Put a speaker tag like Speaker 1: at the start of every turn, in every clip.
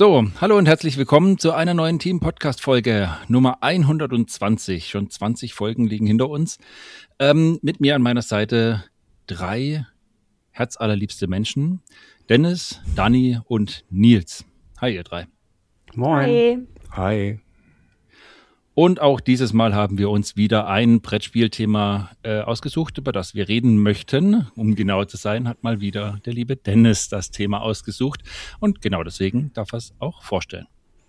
Speaker 1: So, hallo und herzlich willkommen zu einer neuen Team-Podcast-Folge Nummer 120. Schon 20 Folgen liegen hinter uns. Mit mir an meiner Seite 3 herzallerliebste Menschen. Dennis, Dani und Nils. Hi, ihr 3.
Speaker 2: Moin.
Speaker 3: Hi.
Speaker 2: Hi.
Speaker 1: Und auch dieses Mal haben wir uns wieder ein Brettspielthema ausgesucht, über das wir reden möchten. Um genau zu sein, hat mal wieder der liebe Dennis das Thema ausgesucht. Und genau deswegen darf er es auch vorstellen.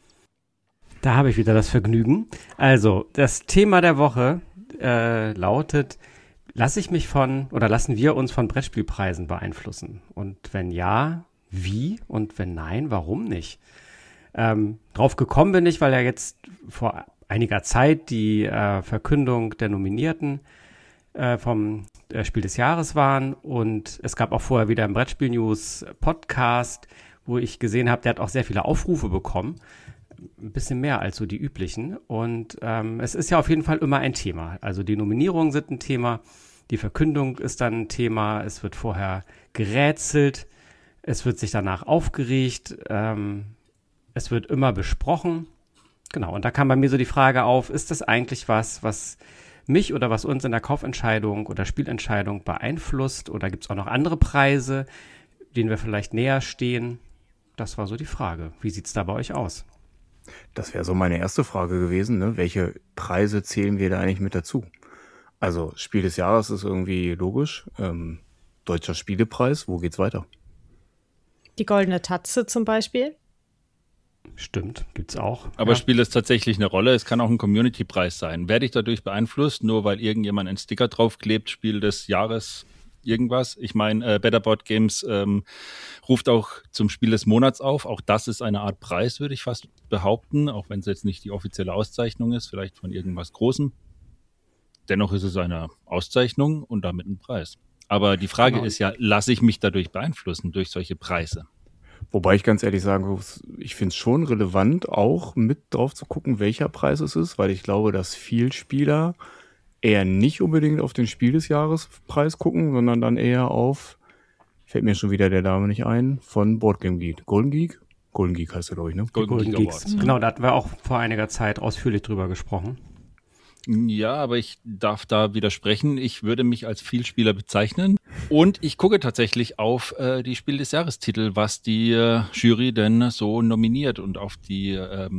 Speaker 2: Da habe ich wieder das Vergnügen. Also, das Thema der Woche lautet, lassen wir uns von Brettspielpreisen beeinflussen? Und wenn ja, wie? Und wenn nein, warum nicht? Drauf gekommen bin ich, weil ja jetzt vor einiger Zeit die Verkündung der Nominierten vom Spiel des Jahres waren. Und es gab auch vorher wieder einen Brettspiel-News-Podcast, wo ich gesehen habe, der hat auch sehr viele Aufrufe bekommen. Ein bisschen mehr als so die üblichen. Und es ist ja auf jeden Fall immer ein Thema. Also die Nominierungen sind ein Thema, die Verkündung ist dann ein Thema, es wird vorher gerätselt, es wird sich danach aufgeregt, es wird immer besprochen. Genau, und da kam bei mir so die Frage auf, ist das eigentlich was mich oder was uns in der Kaufentscheidung oder Spielentscheidung beeinflusst? Oder gibt es auch noch andere Preise, denen wir vielleicht näher stehen? Das war so die Frage. Wie sieht es da bei euch aus?
Speaker 4: Das wäre so meine erste Frage gewesen, ne? Welche Preise zählen wir da eigentlich mit dazu? Also Spiel des Jahres ist irgendwie logisch. Deutscher Spielepreis, wo geht's weiter?
Speaker 3: Die Goldene Tatze zum Beispiel.
Speaker 2: Stimmt, gibt's auch.
Speaker 1: Aber spielt es tatsächlich eine Rolle? Es kann auch ein Community-Preis sein. Werde ich dadurch beeinflusst, nur weil irgendjemand einen Sticker draufklebt, Spiel des Jahres irgendwas? Ich meine, Better Board Games ruft auch zum Spiel des Monats auf. Auch das ist eine Art Preis, würde ich fast behaupten, auch wenn es jetzt nicht die offizielle Auszeichnung ist, vielleicht von irgendwas Großem. Dennoch ist es eine Auszeichnung und damit ein Preis. Aber die Frage ist ja, lasse ich mich dadurch beeinflussen, durch solche Preise?
Speaker 4: Wobei ich ganz ehrlich sagen muss, ich finde es schon relevant, auch mit drauf zu gucken, welcher Preis es ist, weil ich glaube, dass viel Spieler eher nicht unbedingt auf den Spiel des Jahres Preis gucken, sondern dann eher auf, fällt mir schon wieder der Name nicht ein, von Board Game Geek. Golden Geek? Golden Geek heißt er, glaube ich, ne?
Speaker 2: Golden Geeks. Genau, da hatten wir auch vor einiger Zeit ausführlich drüber gesprochen.
Speaker 1: Ja, aber ich darf da widersprechen. Ich würde mich als Vielspieler bezeichnen. Und ich gucke tatsächlich auf die Spiel des Jahrestitel, was die Jury denn so nominiert und auf die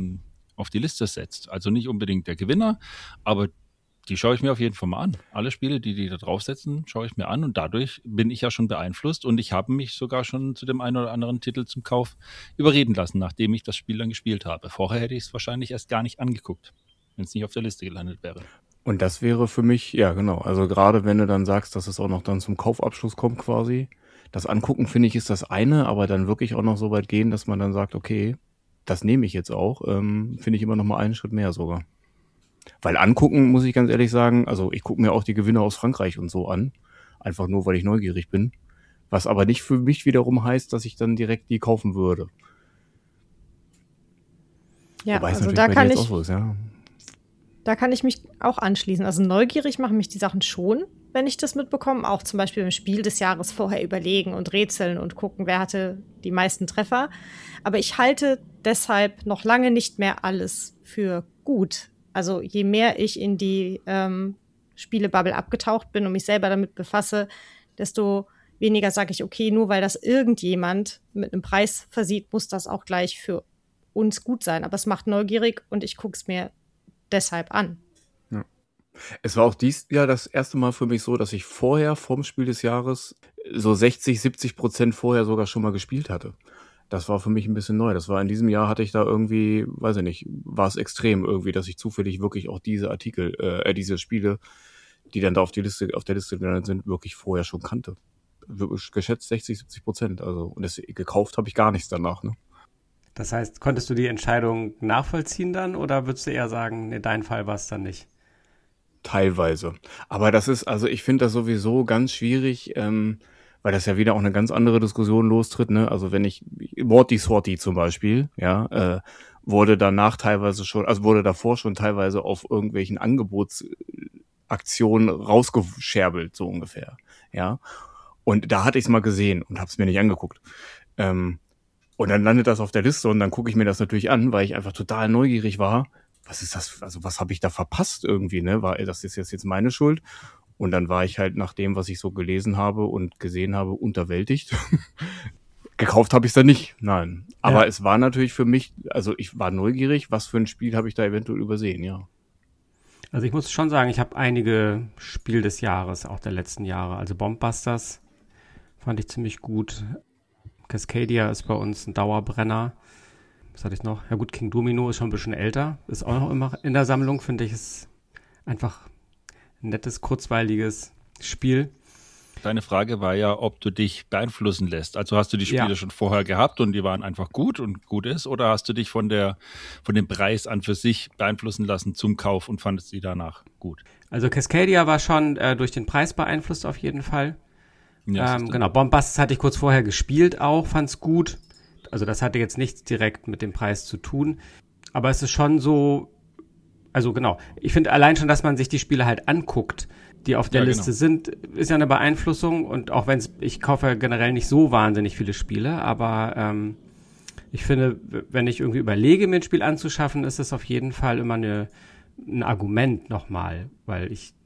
Speaker 1: Liste setzt. Also nicht unbedingt der Gewinner, aber die schaue ich mir auf jeden Fall mal an. Alle Spiele, die da draufsetzen, schaue ich mir an und dadurch bin ich ja schon beeinflusst und ich habe mich sogar schon zu dem einen oder anderen Titel zum Kauf überreden lassen, nachdem ich das Spiel dann gespielt habe. Vorher hätte ich es wahrscheinlich erst gar nicht angeguckt, wenn es nicht auf der Liste gelandet wäre.
Speaker 4: Und das wäre für mich, ja genau, also gerade wenn du dann sagst, dass es auch noch dann zum Kaufabschluss kommt quasi, das Angucken finde ich ist das eine, aber dann wirklich auch noch so weit gehen, dass man dann sagt, okay, das nehme ich jetzt auch, finde ich immer noch mal einen Schritt mehr sogar. Weil angucken, muss ich ganz ehrlich sagen, also ich gucke mir auch die Gewinner aus Frankreich und so an, einfach nur, weil ich neugierig bin, was aber nicht für mich wiederum heißt, dass ich dann direkt die kaufen würde.
Speaker 3: Ja,
Speaker 4: wobei es
Speaker 3: also
Speaker 4: natürlich bei dir jetzt auch so ist, ja.
Speaker 3: Da kann ich mich auch anschließen. Also neugierig machen mich die Sachen schon, wenn ich das mitbekomme. Auch zum Beispiel im Spiel des Jahres vorher überlegen und rätseln und gucken, wer hatte die meisten Treffer. Aber ich halte deshalb noch lange nicht mehr alles für gut. Also je mehr ich in die Spielebubble abgetaucht bin und mich selber damit befasse, desto weniger sage ich, okay, nur weil das irgendjemand mit einem Preis versieht, muss das auch gleich für uns gut sein. Aber es macht neugierig und ich gucke es mir deshalb an.
Speaker 4: Ja. Es war auch dies Jahr das erste Mal für mich so, dass ich vorher vom Spiel des Jahres so 60-70% vorher sogar schon mal gespielt hatte. Das war für mich ein bisschen neu. Das war in diesem Jahr hatte ich da irgendwie, weiß ich nicht, war es extrem irgendwie, dass ich zufällig wirklich auch diese diese Spiele, die dann da auf der Liste gelandet sind, wirklich vorher schon kannte. Wirklich geschätzt 60-70%. Also, und das, gekauft habe ich gar nichts danach, ne?
Speaker 2: Das heißt, konntest du die Entscheidung nachvollziehen dann oder würdest du eher sagen, nee, dein Fall war es dann nicht?
Speaker 4: Teilweise. Aber das ist, also ich finde das sowieso ganz schwierig, weil das ja wieder auch eine ganz andere Diskussion lostritt, ne? Also wenn ich, Morty Sorty zum Beispiel, ja, wurde danach teilweise schon, also wurde davor schon teilweise auf irgendwelchen Angebotsaktionen rausgescherbelt, so ungefähr, ja. Und da hatte ich es mal gesehen und habe es mir nicht angeguckt. Und dann landet das auf der Liste und dann gucke ich mir das natürlich an, weil ich einfach total neugierig war. Was ist das? Also was habe ich da verpasst irgendwie, ne? Das ist jetzt meine Schuld? Und dann war ich halt nach dem, was ich so gelesen habe und gesehen habe, unterwältigt. Gekauft habe ich es dann nicht, nein. Aber es war natürlich für mich, also ich war neugierig, was für ein Spiel habe ich da eventuell übersehen, ja.
Speaker 2: Also ich muss schon sagen, ich habe einige Spiel des Jahres, auch der letzten Jahre. Also Bombbusters fand ich ziemlich gut. Cascadia ist bei uns ein Dauerbrenner. Was hatte ich noch? Ja gut, King Domino ist schon ein bisschen älter. Ist auch noch immer in der Sammlung, finde ich. Ist einfach ein nettes, kurzweiliges Spiel.
Speaker 1: Deine Frage war ja, ob du dich beeinflussen lässt. Also hast du die Spiele schon vorher gehabt und die waren einfach gut und gut ist, oder hast du dich von dem Preis an für sich beeinflussen lassen zum Kauf und fandest sie danach gut?
Speaker 2: Also Cascadia war schon durch den Preis beeinflusst auf jeden Fall.
Speaker 1: Ja,
Speaker 2: genau, Bombbusters hatte ich kurz vorher gespielt auch, fand's gut. Also das hatte jetzt nichts direkt mit dem Preis zu tun. Aber es ist schon so, also genau, ich finde allein schon, dass man sich die Spiele halt anguckt, die auf der Liste sind, ist ja eine Beeinflussung. Und auch ich kaufe generell nicht so wahnsinnig viele Spiele, aber ich finde, wenn ich irgendwie überlege, mir ein Spiel anzuschaffen, ist es auf jeden Fall immer ein Argument nochmal, weil ich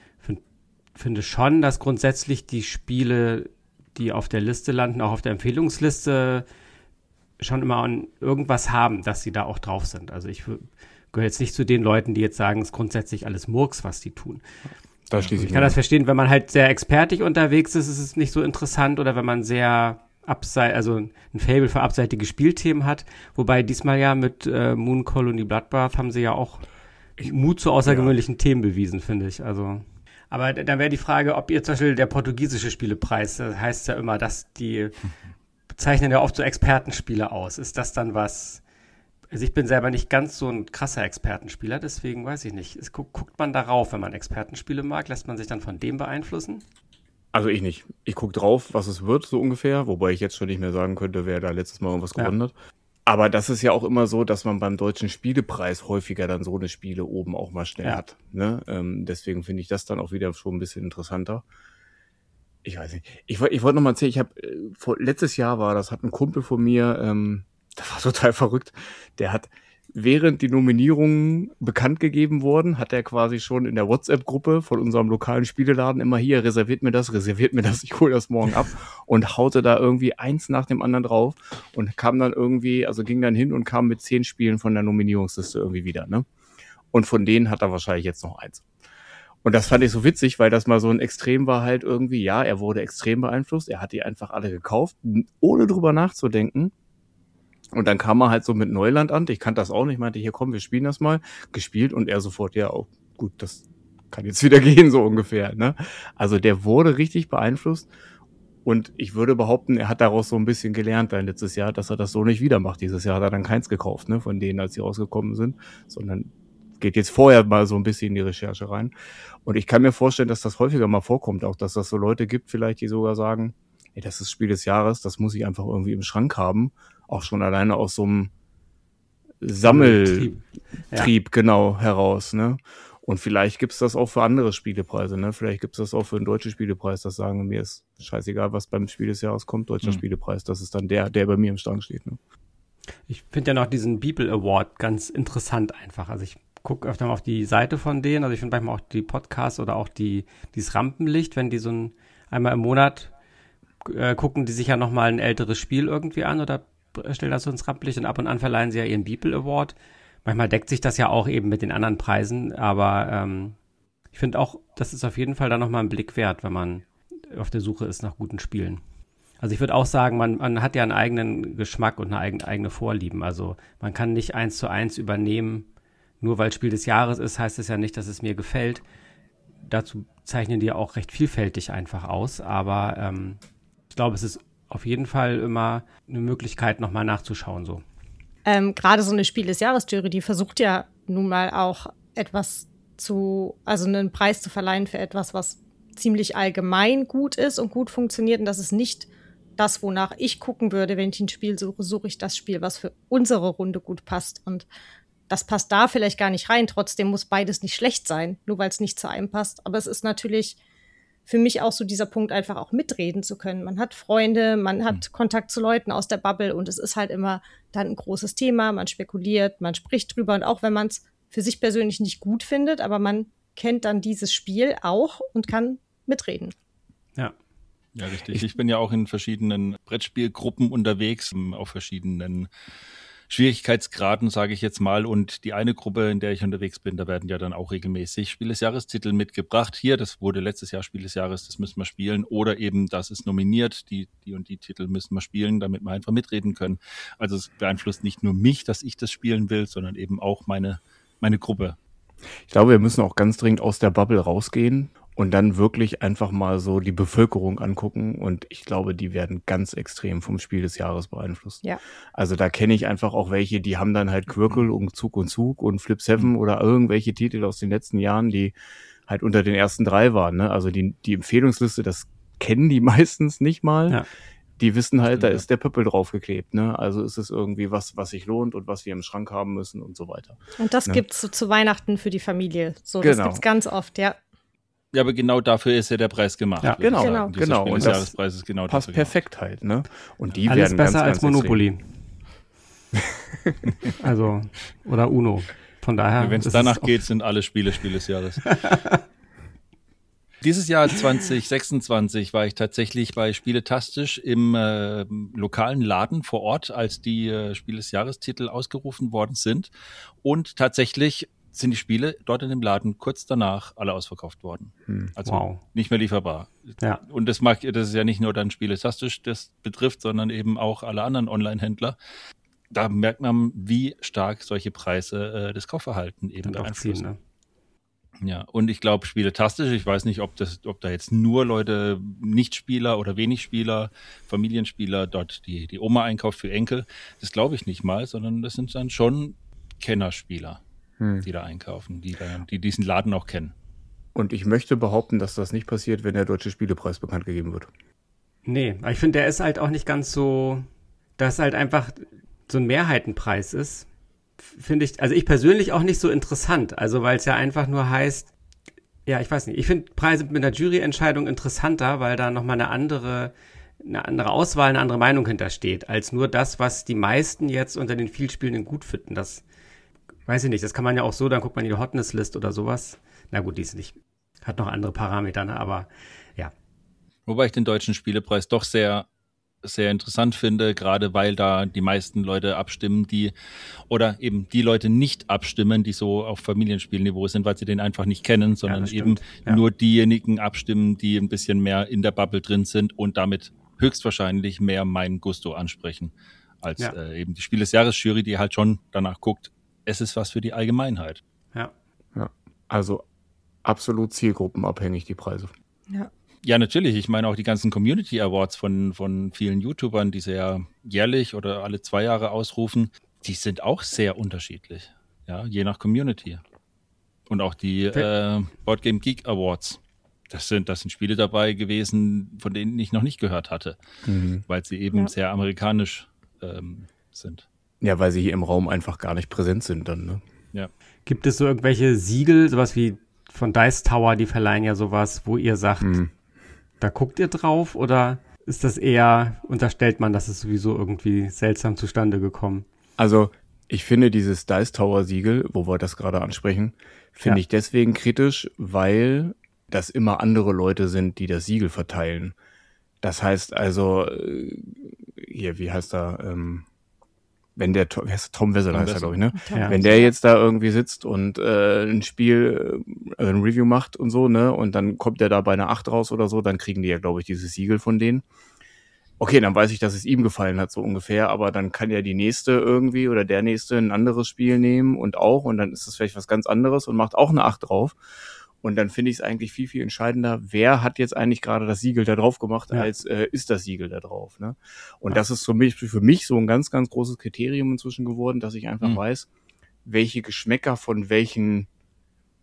Speaker 2: finde schon, dass grundsätzlich die Spiele, die auf der Liste landen, auch auf der Empfehlungsliste, schon immer irgendwas haben, dass sie da auch drauf sind. Also ich gehöre jetzt nicht zu den Leuten, die jetzt sagen, es ist grundsätzlich alles Murks, was die tun. Ich kann das verstehen, wenn man halt sehr expertig unterwegs ist es nicht so interessant, oder wenn man sehr also ein Faible für abseitige Spielthemen hat. Wobei diesmal ja mit Moon Colony Bloodbath haben sie ja auch Mut zu außergewöhnlichen Themen bewiesen, finde ich. Also, aber dann wäre die Frage, ob ihr zum Beispiel der portugiesische Spielepreis, das heißt ja immer, dass die bezeichnen ja oft so Expertenspiele aus. Ist das dann was? Also ich bin selber nicht ganz so ein krasser Expertenspieler, deswegen weiß ich nicht. Guckt man darauf, wenn man Expertenspiele mag, lässt man sich dann von dem beeinflussen?
Speaker 4: Also ich nicht. Ich gucke drauf, was es wird, so ungefähr, wobei ich jetzt schon nicht mehr sagen könnte, wer da letztes Mal irgendwas gewonnen hat. Aber das ist ja auch immer so, dass man beim Deutschen Spielepreis häufiger dann so eine Spiele oben auch mal schnell hat. Ne? Deswegen finde ich das dann auch wieder schon ein bisschen interessanter. Ich weiß nicht. Ich wollte noch mal erzählen, letztes Jahr hat ein Kumpel von mir, das war total verrückt, der hat, während die Nominierungen bekannt gegeben wurden, hat er quasi schon in der WhatsApp-Gruppe von unserem lokalen Spieleladen immer hier, reserviert mir das, ich hole das morgen ab, und haute da irgendwie eins nach dem anderen drauf und kam dann irgendwie, also ging dann hin und kam mit 10 Spielen von der Nominierungsliste irgendwie wieder, ne? Und von denen hat er wahrscheinlich jetzt noch 1. Und das fand ich so witzig, weil das mal so ein Extrem war halt irgendwie, ja, er wurde extrem beeinflusst, er hat die einfach alle gekauft, ohne drüber nachzudenken. Und dann kam er halt so mit Neuland an, ich kannte das auch nicht, meinte, hier komm, wir spielen das mal, gespielt, und er sofort, ja, auch gut, das kann jetzt wieder gehen, so ungefähr, ne? Also der wurde richtig beeinflusst, und ich würde behaupten, er hat daraus so ein bisschen gelernt dann letztes Jahr, dass er das so nicht wieder macht. Dieses Jahr hat er dann keins gekauft, ne, von denen, als sie rausgekommen sind, sondern geht jetzt vorher mal so ein bisschen in die Recherche rein. Und ich kann mir vorstellen, dass das häufiger mal vorkommt, auch dass das so Leute gibt vielleicht, die sogar sagen, ey, das ist Spiel des Jahres, das muss ich einfach irgendwie im Schrank haben, auch schon alleine aus so einem Sammeltrieb genau heraus, ne? Und vielleicht gibt's das auch für andere Spielepreise, ne? Vielleicht gibt's das auch für einen deutschen Spielepreis, das sagen, mir ist scheißegal, was beim Spiel des Jahres kommt, deutscher Spielepreis, das ist dann der bei mir im Schrank steht, ne?
Speaker 2: Ich finde ja noch diesen Beeple Award ganz interessant einfach. Also ich gucke öfter mal auf die Seite von denen, also ich finde manchmal auch die Podcasts oder auch dieses Rampenlicht, wenn die so einmal im Monat gucken die sich ja nochmal ein älteres Spiel irgendwie an oder stellen das so ins Rampenlicht, und ab und an verleihen sie ja ihren Beeple Award. Manchmal deckt sich das ja auch eben mit den anderen Preisen, aber ich finde auch, das ist auf jeden Fall dann nochmal ein Blick wert, wenn man auf der Suche ist nach guten Spielen. Also ich würde auch sagen, man hat ja einen eigenen Geschmack und eine eigene Vorlieben. Also man kann nicht 1:1 übernehmen, nur weil Spiel des Jahres ist, heißt es ja nicht, dass es mir gefällt. Dazu zeichnen die ja auch recht vielfältig einfach aus, aber ich glaube, es ist auf jeden Fall immer eine Möglichkeit, nochmal nachzuschauen so.
Speaker 3: Gerade so eine Spiel des Jahres-Jury, die versucht ja nun mal auch also einen Preis zu verleihen für etwas, was ziemlich allgemein gut ist und gut funktioniert. Und das ist nicht das, wonach ich gucken würde, wenn ich ein Spiel suche ich das Spiel, was für unsere Runde gut passt. Und das passt da vielleicht gar nicht rein. Trotzdem muss beides nicht schlecht sein, nur weil es nicht zu einem passt. Aber es ist natürlich für mich auch so dieser Punkt, einfach auch mitreden zu können. Man hat Freunde, man hat Kontakt zu Leuten aus der Bubble und es ist halt immer dann ein großes Thema, man spekuliert, man spricht drüber und auch wenn man es für sich persönlich nicht gut findet, aber man kennt dann dieses Spiel auch und kann mitreden.
Speaker 2: Ja.
Speaker 1: Ja, richtig. Ich bin ja auch in verschiedenen Brettspielgruppen unterwegs, auf verschiedenen Schwierigkeitsgraden, sage ich jetzt mal. Und die eine Gruppe, in der ich unterwegs bin, da werden ja dann auch regelmäßig Spiel des Jahrestitel mitgebracht. Hier, das wurde letztes Jahr Spiel des Jahres, das müssen wir spielen. Oder eben, das ist nominiert, die und die Titel müssen wir spielen, damit wir einfach mitreden können. Also es beeinflusst nicht nur mich, dass ich das spielen will, sondern eben auch meine Gruppe.
Speaker 4: Ich glaube, wir müssen auch ganz dringend aus der Bubble rausgehen und dann wirklich einfach mal so die Bevölkerung angucken. Und ich glaube, die werden ganz extrem vom Spiel des Jahres beeinflusst.
Speaker 3: Ja.
Speaker 4: Also da kenne ich einfach auch welche, die haben dann halt Quirkel und Zug und Flip 7 oder irgendwelche Titel aus den letzten Jahren, die halt unter den ersten 3 waren. Ne? Also die Empfehlungsliste, das kennen die meistens nicht mal.
Speaker 2: Ja.
Speaker 4: Die wissen halt, da ist der Pöppel draufgeklebt. Ne? Also ist es irgendwie was sich lohnt und was wir im Schrank haben müssen und so weiter.
Speaker 3: Und das gibt's so zu Weihnachten für die Familie. So, das gibt's ganz oft, ja.
Speaker 1: Ja, aber genau dafür ist ja der Preis gemacht.
Speaker 4: Ja, genau.
Speaker 1: Spiel des Jahrespreis ist genau
Speaker 4: passt
Speaker 1: dafür
Speaker 4: perfekt halt, ne? Und die
Speaker 2: alles
Speaker 4: werden
Speaker 2: besser
Speaker 4: ganz,
Speaker 2: als
Speaker 4: ganz
Speaker 2: Monopoly. Also, oder Uno. Von daher.
Speaker 1: Wenn es danach geht, sind alle Spiele des Jahres. Dieses Jahr 2026 war ich tatsächlich bei Spieletastisch im lokalen Laden vor Ort, als die Spiel des Jahrestitel ausgerufen worden sind. Und tatsächlich sind die Spiele dort in dem Laden kurz danach alle ausverkauft worden. Also nicht mehr lieferbar.
Speaker 2: Ja.
Speaker 1: Und das ist ja nicht nur dann Spieletastisch, das betrifft, sondern eben auch alle anderen Online-Händler. Da merkt man, wie stark solche Preise das Kaufverhalten eben beeinflussen.
Speaker 2: Ne?
Speaker 1: Ja, und ich glaube, Spieletastisch, ich weiß nicht, ob da jetzt nur Leute, Nichtspieler oder Wenigspieler, Familienspieler dort die Oma einkauft für Enkel. Das glaube ich nicht mal, sondern das sind dann schon Kennerspieler, die da einkaufen, die diesen Laden auch kennen.
Speaker 4: Und ich möchte behaupten, dass das nicht passiert, wenn der Deutsche Spielepreis bekannt gegeben wird.
Speaker 2: Nee, aber ich finde, der ist halt auch nicht ganz so, dass halt einfach so ein Mehrheitenpreis ist. Finde ich, also ich persönlich auch nicht so interessant. Also weil es ja einfach nur heißt, ja, ich weiß nicht, ich finde Preise mit einer Juryentscheidung interessanter, weil da nochmal eine andere Auswahl, eine andere Meinung hintersteht, als nur das, was die meisten jetzt unter den Vielspielenden gut finden. Das weiß ich nicht, das kann man ja auch so, dann guckt man in die Hotness-List oder sowas. Na gut, die ist nicht, hat noch andere Parameter, ne? Aber ja.
Speaker 1: Wobei ich den Deutschen Spielepreis doch sehr, sehr interessant finde, gerade weil da die meisten Leute abstimmen, oder eben die Leute nicht abstimmen, die so auf Familienspielniveau sind, weil sie den einfach nicht kennen, sondern eben nur diejenigen abstimmen, die ein bisschen mehr in der Bubble drin sind und damit höchstwahrscheinlich mehr mein Gusto ansprechen, als eben die Spiel des Jahres-Jury, die halt schon danach guckt, es ist was für die Allgemeinheit.
Speaker 4: Ja. Also absolut zielgruppenabhängig, die Preise.
Speaker 1: Ja, natürlich. Ich meine auch die ganzen Community Awards von vielen YouTubern, die sie ja jährlich oder alle 2 Jahre ausrufen, die sind auch sehr unterschiedlich. Ja, je nach Community. Und auch die Board Game Geek Awards. Das sind Spiele dabei gewesen, von denen ich noch nicht gehört hatte, weil sie eben sehr amerikanisch sind.
Speaker 4: Ja, weil sie hier im Raum einfach gar nicht präsent sind dann, ne?
Speaker 1: Ja.
Speaker 2: Gibt es so irgendwelche Siegel, sowas wie von Dice Tower, die verleihen ja sowas, wo ihr sagt, da guckt ihr drauf, oder ist das eher, unterstellt man, das ist sowieso irgendwie seltsam zustande gekommen?
Speaker 4: Also ich finde dieses Dice Tower Siegel, wo wir das gerade ansprechen, finde ich deswegen kritisch, weil das immer andere Leute sind, die das Siegel verteilen. Das heißt also, hier, wie heißt er, wenn der Tom Wessel heißt er, glaube ich, ne?
Speaker 2: Ja.
Speaker 4: Wenn der jetzt da irgendwie sitzt und ein Spiel, also ein Review macht und so, ne, und dann kommt der da bei einer 8 raus oder so, dann kriegen die ja, glaube ich, dieses Siegel von denen. Okay, dann weiß ich, dass es ihm gefallen hat, so ungefähr, aber dann kann ja die nächste irgendwie oder der nächste ein anderes Spiel nehmen und dann ist das vielleicht was ganz anderes und macht auch eine 8 drauf. Und dann finde ich es eigentlich viel, viel entscheidender, wer hat jetzt eigentlich gerade das Siegel da drauf gemacht, als ist das Siegel da drauf. Ne? Und das ist für mich so ein ganz, ganz großes Kriterium inzwischen geworden, dass ich einfach weiß, welche Geschmäcker von welchen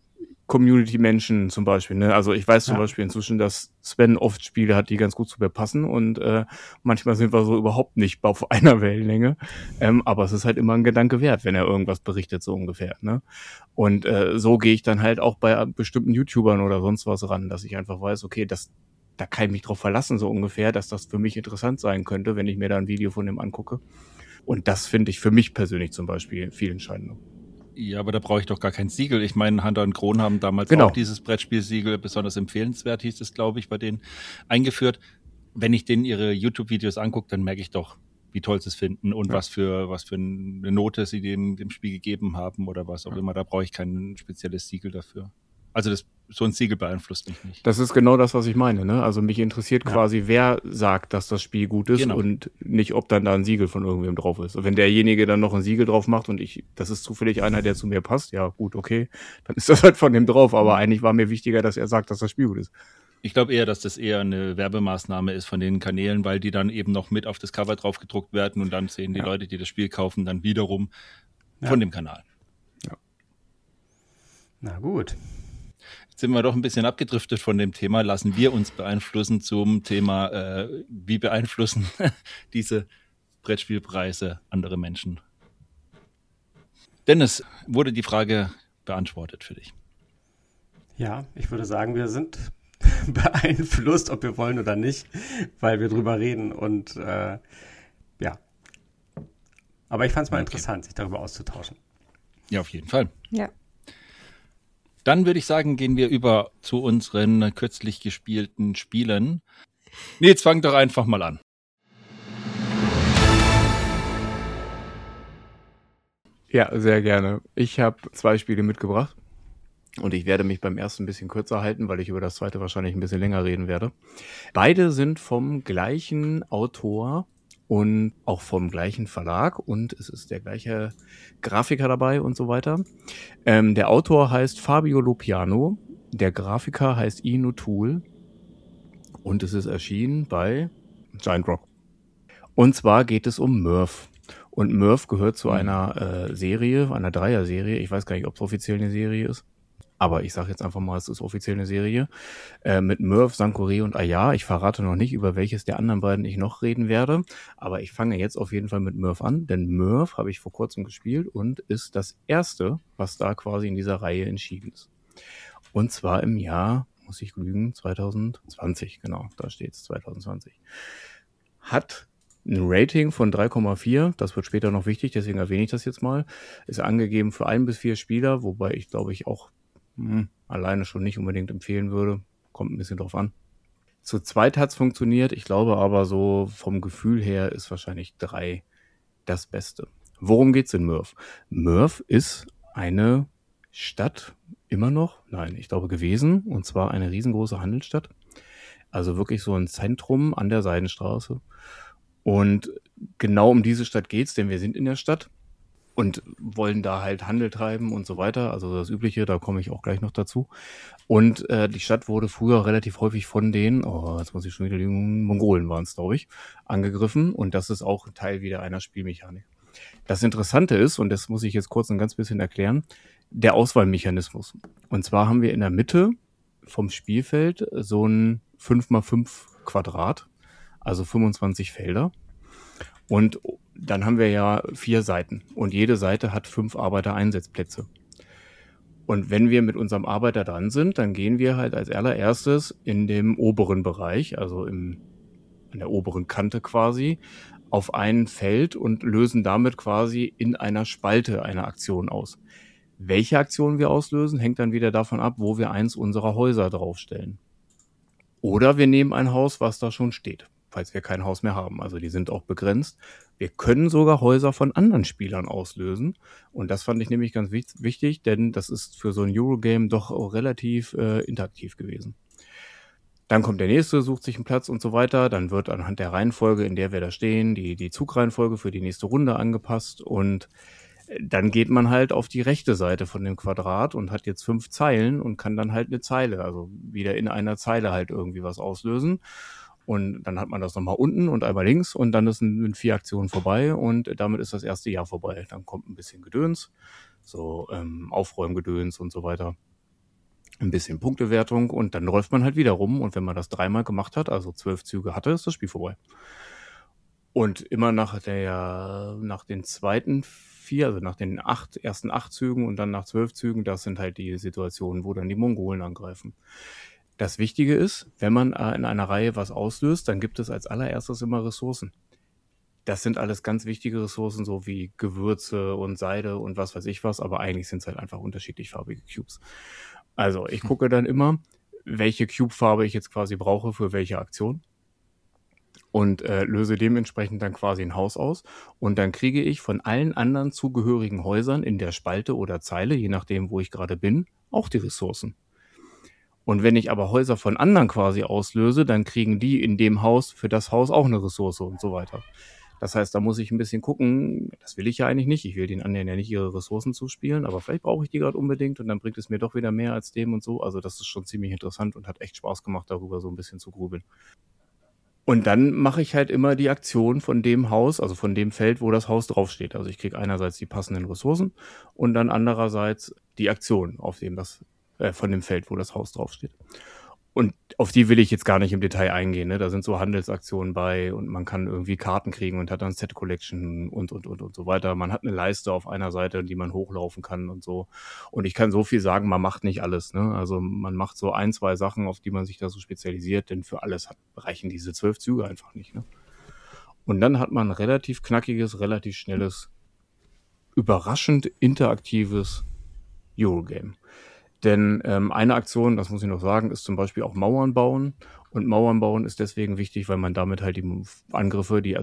Speaker 4: Community-Menschen zum Beispiel. Ne? Also ich weiß zum Beispiel inzwischen, dass Sven oft Spiele hat, die ganz gut zu mir passen und manchmal sind wir so überhaupt nicht auf einer Wellenlänge. Aber es ist halt immer ein Gedanke wert, wenn er irgendwas berichtet, so ungefähr. Ne? Und so gehe ich dann halt auch bei bestimmten YouTubern oder sonst was ran, dass ich einfach weiß, okay, da kann ich mich drauf verlassen, so ungefähr, dass das für mich interessant sein könnte, wenn ich mir da ein Video von dem angucke. Und das finde ich für mich persönlich zum Beispiel viel entscheidender.
Speaker 1: Ja, aber da brauche ich doch gar kein Siegel. Ich meine, Hunter und Kron haben damals auch dieses Brettspielsiegel, besonders empfehlenswert hieß es, glaube ich, bei denen eingeführt. Wenn ich denen ihre YouTube-Videos angucke, dann merke ich doch, wie toll sie es finden und was für eine Note sie dem Spiel gegeben haben oder was auch immer. Da brauche ich kein spezielles Siegel dafür. Also so ein Siegel beeinflusst mich nicht.
Speaker 4: Das ist genau das, was ich meine. Ne? Also mich interessiert quasi, wer sagt, dass das Spiel gut ist und nicht, ob dann da ein Siegel von irgendwem drauf ist. Und wenn derjenige dann noch ein Siegel drauf macht und das ist zufällig einer, der zu mir passt, ja gut, okay, dann ist das halt von dem drauf. Aber eigentlich war mir wichtiger, dass er sagt, dass das Spiel gut ist.
Speaker 1: Ich glaube eher, dass das eher eine Werbemaßnahme ist von den Kanälen, weil die dann eben noch mit auf das Cover drauf gedruckt werden und dann sehen die Leute, die das Spiel kaufen, dann wiederum von dem Kanal.
Speaker 2: Ja. Na gut.
Speaker 1: Jetzt sind wir doch ein bisschen abgedriftet von dem Thema. Lassen wir uns beeinflussen zum Thema, wie beeinflussen diese Brettspielpreise andere Menschen? Dennis, wurde die Frage beantwortet für dich?
Speaker 2: Ja, ich würde sagen, wir sind beeinflusst, ob wir wollen oder nicht, weil wir drüber reden und ja. Aber ich fand es mal interessant, sich darüber auszutauschen.
Speaker 1: Ja, auf jeden Fall.
Speaker 3: Ja.
Speaker 1: Dann würde ich sagen, gehen wir über zu unseren kürzlich gespielten Spielen. Nee, jetzt fang doch einfach mal an.
Speaker 4: Ja, sehr gerne. Ich habe 2 Spiele mitgebracht und ich werde mich beim ersten ein bisschen kürzer halten, weil ich über das zweite wahrscheinlich ein bisschen länger reden werde. Beide sind vom gleichen Autor und auch vom gleichen Verlag und es ist der gleiche Grafiker dabei und so weiter. Der Autor heißt Fabio Lopiano, der Grafiker heißt Ino Tool und es ist erschienen bei Giant Rock. Und zwar geht es um Murph. Und Murph gehört zu einer Serie, einer Dreier-Serie. Ich weiß gar nicht, ob es offiziell eine Serie ist. Aber ich sage jetzt einfach mal, es ist offiziell eine Serie. Mit Murph, Sankore und Aya. Ich verrate noch nicht, über welches der anderen beiden ich noch reden werde. Aber ich fange jetzt auf jeden Fall mit Murph an. Denn Murph habe ich vor kurzem gespielt und ist das erste, was da quasi in dieser Reihe entschieden ist. Und zwar im Jahr, muss ich lügen, 2020. Genau, da steht es, 2020. Hat ein Rating von 3,4, das wird später noch wichtig, deswegen erwähne ich das jetzt mal. Ist angegeben für 1 bis 4 Spieler, wobei ich glaube ich auch alleine schon nicht unbedingt empfehlen würde. Kommt ein bisschen drauf an. Zu zweit hat es funktioniert, ich glaube aber so vom Gefühl her ist wahrscheinlich 3 das Beste. Worum geht's in Murph? Murph ist eine Stadt, immer noch, nein, ich glaube gewesen, und zwar eine riesengroße Handelsstadt. Also wirklich so ein Zentrum an der Seidenstraße. Und genau um diese Stadt geht's, denn wir sind in der Stadt und wollen da halt Handel treiben und so weiter. Also das Übliche, da komme ich auch gleich noch dazu. Und die Stadt wurde früher relativ häufig von den, jetzt muss ich schon wieder lügen, Mongolen waren es, glaube ich, angegriffen. Und das ist auch Teil wieder einer Spielmechanik. Das Interessante ist, und das muss ich jetzt kurz ein ganz bisschen erklären, der Auswahlmechanismus. Und zwar haben wir in der Mitte vom Spielfeld so ein 5x5 Quadrat. Also 25 Felder. Und dann haben wir ja 4 Seiten. Und jede Seite hat 5 Arbeitereinsatzplätze. Und wenn wir mit unserem Arbeiter dran sind, dann gehen wir halt als allererstes in dem oberen Bereich, also an der oberen Kante quasi, auf ein Feld und lösen damit quasi in einer Spalte eine Aktion aus. Welche Aktion wir auslösen, hängt dann wieder davon ab, wo wir eins unserer Häuser draufstellen. Oder wir nehmen ein Haus, was da schon steht, falls wir kein Haus mehr haben. Also die sind auch begrenzt. Wir können sogar Häuser von anderen Spielern auslösen. Und das fand ich nämlich ganz wichtig, denn das ist für so ein Eurogame doch relativ interaktiv gewesen. Dann kommt der nächste, sucht sich einen Platz und so weiter. Dann wird anhand der Reihenfolge, in der wir da stehen, die Zugreihenfolge für die nächste Runde angepasst. Und dann geht man halt auf die rechte Seite von dem Quadrat und hat jetzt 5 Zeilen und kann dann halt eine Zeile, also wieder in einer Zeile halt irgendwie was auslösen. Und dann hat man das nochmal unten und einmal links und dann sind 4 Aktionen vorbei und damit ist das erste Jahr vorbei. Dann kommt ein bisschen Gedöns, so Aufräumgedöns und so weiter. ein bisschen Punktewertung und dann läuft man halt wieder rum. Und wenn man das 3-mal gemacht hat, also 12 Züge hatte, ist das Spiel vorbei. Und immer nach den zweiten 4, also nach den ersten 8 Zügen und dann nach 12 Zügen, das sind halt die Situationen, wo dann die Mongolen angreifen. Das Wichtige ist, wenn man in einer Reihe was auslöst, dann gibt es als allererstes immer Ressourcen. Das sind alles ganz wichtige Ressourcen, so wie Gewürze und Seide und was weiß ich was, aber eigentlich sind es halt einfach unterschiedlich farbige Cubes. Also ich gucke dann immer, welche Cube-Farbe ich jetzt quasi brauche für welche Aktion und löse dementsprechend dann quasi ein Haus aus und dann kriege ich von allen anderen zugehörigen Häusern in der Spalte oder Zeile, je nachdem, wo ich gerade bin, auch die Ressourcen. Und wenn ich aber Häuser von anderen quasi auslöse, dann kriegen die in dem Haus für das Haus auch eine Ressource und so weiter. Das heißt, da muss ich ein bisschen gucken, das will ich ja eigentlich nicht, ich will den anderen ja nicht ihre Ressourcen zuspielen, aber vielleicht brauche ich die gerade unbedingt und dann bringt es mir doch wieder mehr als dem und so. Also das ist schon ziemlich interessant und hat echt Spaß gemacht, darüber so ein bisschen zu grübeln. Und dann mache ich halt immer die Aktion von dem Haus, also von dem Feld, wo das Haus draufsteht. Also ich kriege einerseits die passenden Ressourcen und dann andererseits die Aktion von dem Feld, wo das Haus draufsteht. Und auf die will ich jetzt gar nicht im Detail eingehen. Ne? Da sind so Handelsaktionen bei und man kann irgendwie Karten kriegen und hat dann Set Collection und so weiter. Man hat eine Leiste auf einer Seite, die man hochlaufen kann und so. Und ich kann so viel sagen, man macht nicht alles. Ne? Also man macht so 1, 2 Sachen, auf die man sich da so spezialisiert, denn für alles reichen diese 12 Züge einfach nicht. Ne? Und dann hat man ein relativ knackiges, relativ schnelles, überraschend interaktives Eurogame. Denn eine Aktion, das muss ich noch sagen, ist zum Beispiel auch Mauern bauen. Und Mauern bauen ist deswegen wichtig, weil man damit halt die Angriffe, die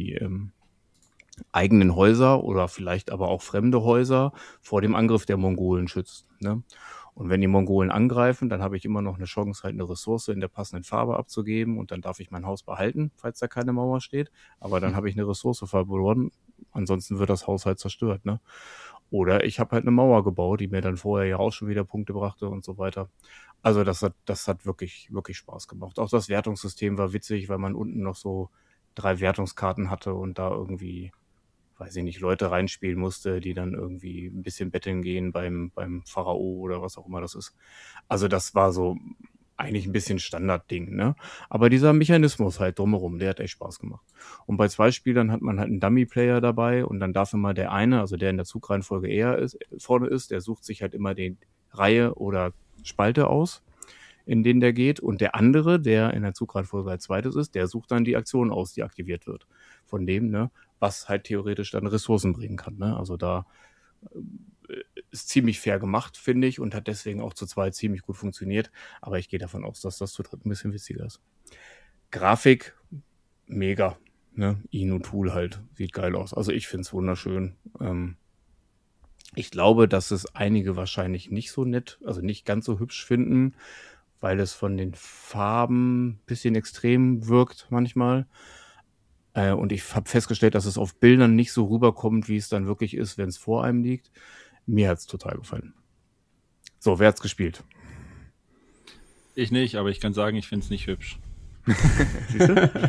Speaker 4: eigenen Häuser oder vielleicht aber auch fremde Häuser vor dem Angriff der Mongolen schützt. Ne? Und wenn die Mongolen angreifen, dann habe ich immer noch eine Chance, halt eine Ressource in der passenden Farbe abzugeben. Und dann darf ich mein Haus behalten, falls da keine Mauer steht. Aber dann habe ich eine Ressource verloren. Ansonsten wird das Haus halt zerstört. Ne? Oder ich habe halt eine Mauer gebaut, die mir dann vorher ja auch schon wieder Punkte brachte und so weiter. Also das hat wirklich, wirklich Spaß gemacht. Auch das Wertungssystem war witzig, weil man unten noch so 3 Wertungskarten hatte und da irgendwie, weiß ich nicht, Leute reinspielen musste, die dann irgendwie ein bisschen betteln gehen beim Pharao oder was auch immer das ist. Also das war so eigentlich ein bisschen Standardding, ne? Aber dieser Mechanismus halt drumherum, der hat echt Spaß gemacht. Und bei 2 Spielern hat man halt einen Dummy-Player dabei und dann darf immer der eine, also der in der Zugreihenfolge vorne ist, der sucht sich halt immer die Reihe oder Spalte aus, in denen der geht. Und der andere, der in der Zugreihenfolge als zweites ist, der sucht dann die Aktion aus, die aktiviert wird. Von dem, ne, was halt theoretisch dann Ressourcen bringen kann, ne? Also da ist ziemlich fair gemacht, finde ich, und hat deswegen auch zu 2 ziemlich gut funktioniert. Aber ich gehe davon aus, dass das zu 3 ein bisschen witziger ist. Grafik, mega. Ne? Inu-Tool halt, sieht geil aus. Also ich finde es wunderschön. Ich glaube, dass es einige wahrscheinlich nicht so nett, also nicht ganz so hübsch finden, weil es von den Farben ein bisschen extrem wirkt manchmal. Und ich habe festgestellt, dass es auf Bildern nicht so rüberkommt, wie es dann wirklich ist, wenn es vor einem liegt. Mir hat es total gefallen. So, wer hat's gespielt?
Speaker 1: Ich nicht, aber ich kann sagen, ich finde es nicht hübsch.
Speaker 2: Siehst du?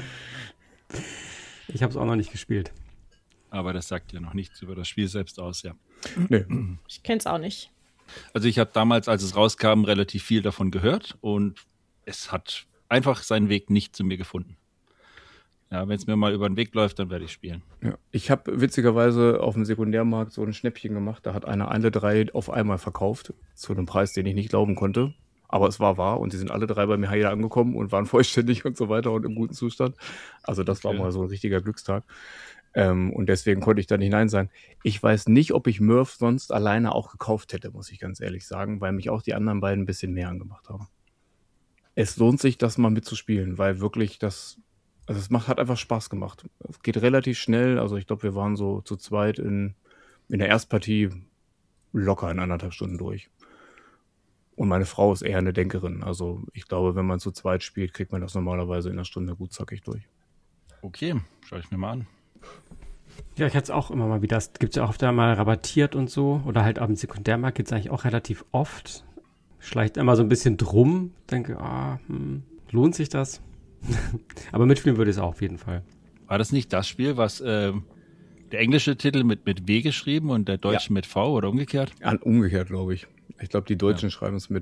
Speaker 2: Ich habe es auch noch nicht gespielt.
Speaker 1: Aber das sagt ja noch nichts über das Spiel selbst aus, ja.
Speaker 4: Nee.
Speaker 3: Ich kenne es auch nicht.
Speaker 1: Also ich habe damals, als es rauskam, relativ viel davon gehört und es hat einfach seinen Weg nicht zu mir gefunden. Ja, wenn es mir mal über den Weg läuft, dann werde ich spielen.
Speaker 4: Ja. Ich habe witzigerweise auf dem Sekundärmarkt so ein Schnäppchen gemacht. Da hat einer alle 3 auf einmal verkauft. Zu einem Preis, den ich nicht glauben konnte. Aber es war wahr und die sind alle 3 bei mir hier angekommen und waren vollständig und so weiter und im guten Zustand. Also das war mal so ein richtiger Glückstag. Und deswegen konnte ich da nicht Nein sagen. Ich weiß nicht, ob ich Murph sonst alleine auch gekauft hätte, muss ich ganz ehrlich sagen, weil mich auch die anderen beiden ein bisschen mehr angemacht haben. Es lohnt sich, das mal mitzuspielen, weil wirklich hat einfach Spaß gemacht. Es geht relativ schnell, also ich glaube, wir waren so zu zweit in der Erstpartie locker in 1,5 Stunden durch. Und meine Frau ist eher eine Denkerin, also ich glaube, wenn man zu zweit spielt, kriegt man das normalerweise in 1 Stunde gut zackig durch.
Speaker 1: Okay, schaue ich mir mal an.
Speaker 2: Ja, ich hatte es auch immer mal wieder. Das gibt es ja auch oft einmal rabattiert und so. Oder halt auf dem Sekundärmarkt gibt es eigentlich auch relativ oft. Schleicht immer so ein bisschen drum. Denke, lohnt sich das? Aber mitspielen würde ich es auch auf jeden Fall.
Speaker 1: War das nicht das Spiel, was der englische Titel mit W geschrieben und der deutsche mit V oder umgekehrt?
Speaker 4: Umgekehrt, glaube ich. Ich glaube, die Deutschen schreiben es mit